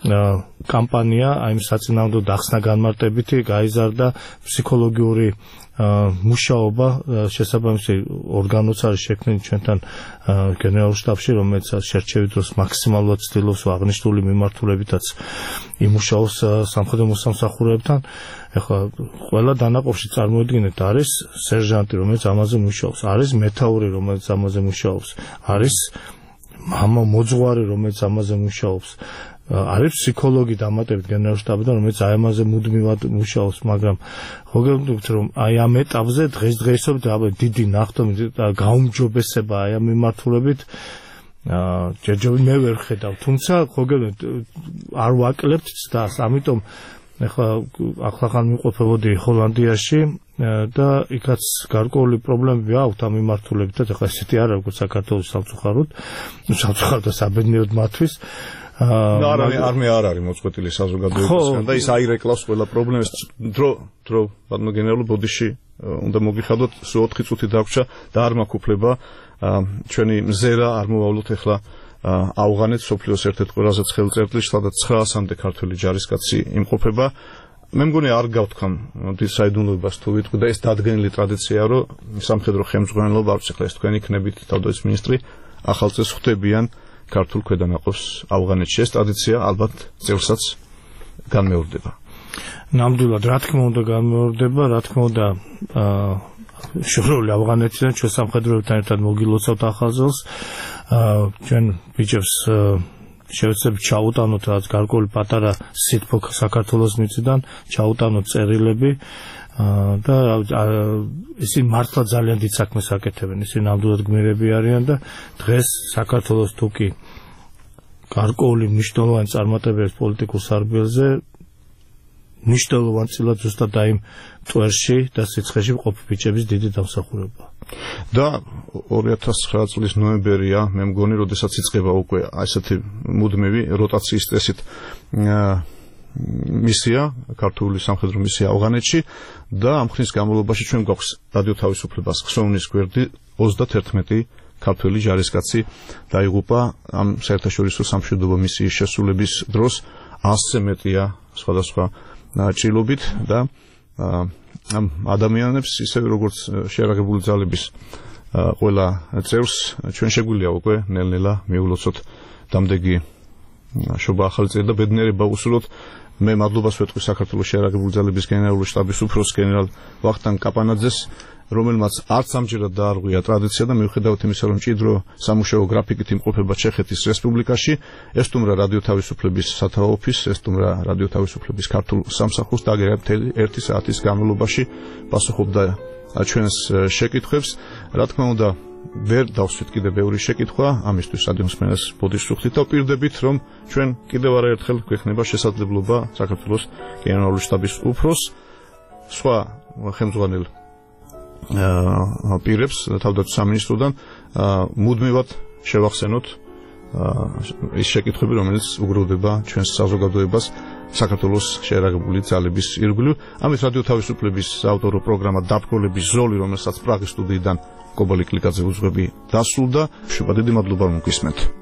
Speaker 4: კამპანია აი საწინააღმდეგო დახსნა განმარტებითი გაიზარდა ფსიქოლოგიური მუშაობა შესაბამისი ორგანოც არის შექმნილი ჩვენთან გენერალურ შტაბში რომელიც შერჩევის დროს მაქსიმალურად ცდილობს აღნიშნული მიმართულებითაც იმუშაოს სამხედრო მოსამსახურეებთან ეხლა ყველა დანაყოფში წარმოედგინეთ არის სერჟანტი რომელიც ამაზე მუშაობს არის მეთაური რომელიც ამაზე მუშაობს არის მამა მოძღვარი რომელიც ამაზე მუშაობს არის ფსიქოლოგი დამატებით გენერალურ შტაბიდან რომელიც აი ამაზე მუდმივად მუშაობს მაგრამ ხო გეუბნებით რომ აი ამ ეტაპზე დღესდღეობით აბა დიდი ნახტომი გაუმჯობესება აი ამ მიმართულებით ჯერჯერობით მე ვერ ხედავ თუმცა ხო გეუბნებით არ ვაკლებთ ცდას ამიტომ ეხლა ახლახან მიყოფებოდი ჰოლანდიაში და იქაც გარკვეული პრობლემები აქვთ ამ მიმართულებით და ეხლა ესეთი არ აქვს საქართველოს სამწუხაროდ სამწუხაროდ და საბედნიეროდ მათთვის და არ არ მე არ არის მოწყვეტილი საზოგადოებისგან და ის აირეკლავს ყველა პრობლემას დრო დრო ბატონო გენერალო ბოდიში უნდა მოგიხადოთ სულ ოთხი წუთი დაგვრჩა და არ მაქვს უფლება ჩვენი მზერა არ მოვავლოთ ეხლა ავღანეთ სოფლიოს ერთ-ერთ ყველაზე ცხელ წერტილში სადაც ცხრაასამდე ქართველი ჯარისკაცი იმყოფება მე მგონი არ გავთქვამ დიდ საიდუმლოებას თუ ვიტყვი და ეს დადგენილი ტრადიციაა რომ სამხედრო ხელმძღვანელობა არც ეხლა ეს თქვენი იქნებით თავდაცვის მინისტრი ახალ წელს ხვდებიან ქართულ ქვედანაყოფს ავღანეთში ეს ტრადიცია ალბათ წელსაც განმეორდება ნამდვილად რა თქმა უნდა განმეორდება რა თქმა უნდა შორეული ავღანეთიდან ჩვენ სამხედროებთან ერთად მოგილოცავთ ახალ წელს ჩვენ ბიჭებს შევეცდებით ჩაუტანოთ რაც გარკვეული პატარა სიტყვა საქართველოს მიწიდან ჩაუტანოთ წერილები და ისინი მართლა ძალიან დიდ საქმეს აკეთებენ ისინი ნამდვილად გმირები არიან და დღეს საქართველოს თუკი გარკვეული მნიშვნელოვანი წარმატებების პოლიტიკურ სარბიელზე მნიშვნელოვან წილად ზუსტად აი მტვერში და სიცხეში მყოფი ბიჭების დიდი დამსახურება და ორი ათას ცხრა წლის ნოემბერია მე მგონი როდესაც იწყება უკვე ასეთი მუდმივი როტაციის წესით მისია ქართული სამხედრო მისია ავღანეთში და ამ ხნის განმავლობაში ჩვენ გვაქვს რადიო თავისუფლებას ხსოვნის გვერდი ოცდაათერთმეტი ქართველი ჯარისკაცი დაიღუპა ამ საერთაშორისო სამშვიდობო მისიის შესრულების დროს ასზე მეტია სხვადასხვა ჭრილობით და ამ ადამიანებს ისევე როგორც შეერაღებული ძალების ყველა წევრს ჩვენ შეგვიძლია უკვე ნელ-ნელა მიულოცოთ დამდეგი შობა ახალი წელი და ბედნიერება უსურვოთ მე მადლობას ვეთქვი საქართველოს შეერაღებული ძალების გენერალური შტაბის უფროს გენერალ ვახტანგ კაპანაძეს რომელმაც არც ამჯერად დაარღვია ტრადიცია და მიუხედავად იმისა რომ მჭიდრო სამუშაო გრაფიკით იმყოფება ჩეხეთის რესპუბლიკაში ესტუმრა რადიო თავისუფლების სათავო ოფისს ესტუმრა რადიო თავისუფლების ქართულ სამსახურს და აგერებთელი ერთი საათის განმავლობაში პასუხობდა ჩვენს შეკითხვებს რა თქმა უნდა ვერ დავსვით კიდე ბევრი შეკითხვა ამისთვის რადიოსმენას ბოდიშს ვუხდით და ვპირდებით რომ ჩვენ კიდევ არაერთხელ გვექნება შესაძლებლობა საქართველოს გენერალური შტაბის უფროს სხვა ხელმძღვანელ პირებს თავდაცვის სამინისტროდან მუდმივად შევახსენოთ ის შეკითხვები რომელიც უგროვდება ჩვენს საზოგადოებას საქართველოს შეერაღებული ძალების ირგვლივ ამის რადიო თავისუფლების ავტორო პროგრამა დაბრძოლების ზოლი რომელსაც პრაღის სტუდიიდან კობალი კლიკაძე უძღვები დასრულდა შუბა დიდი მადლობა მოგისმენთ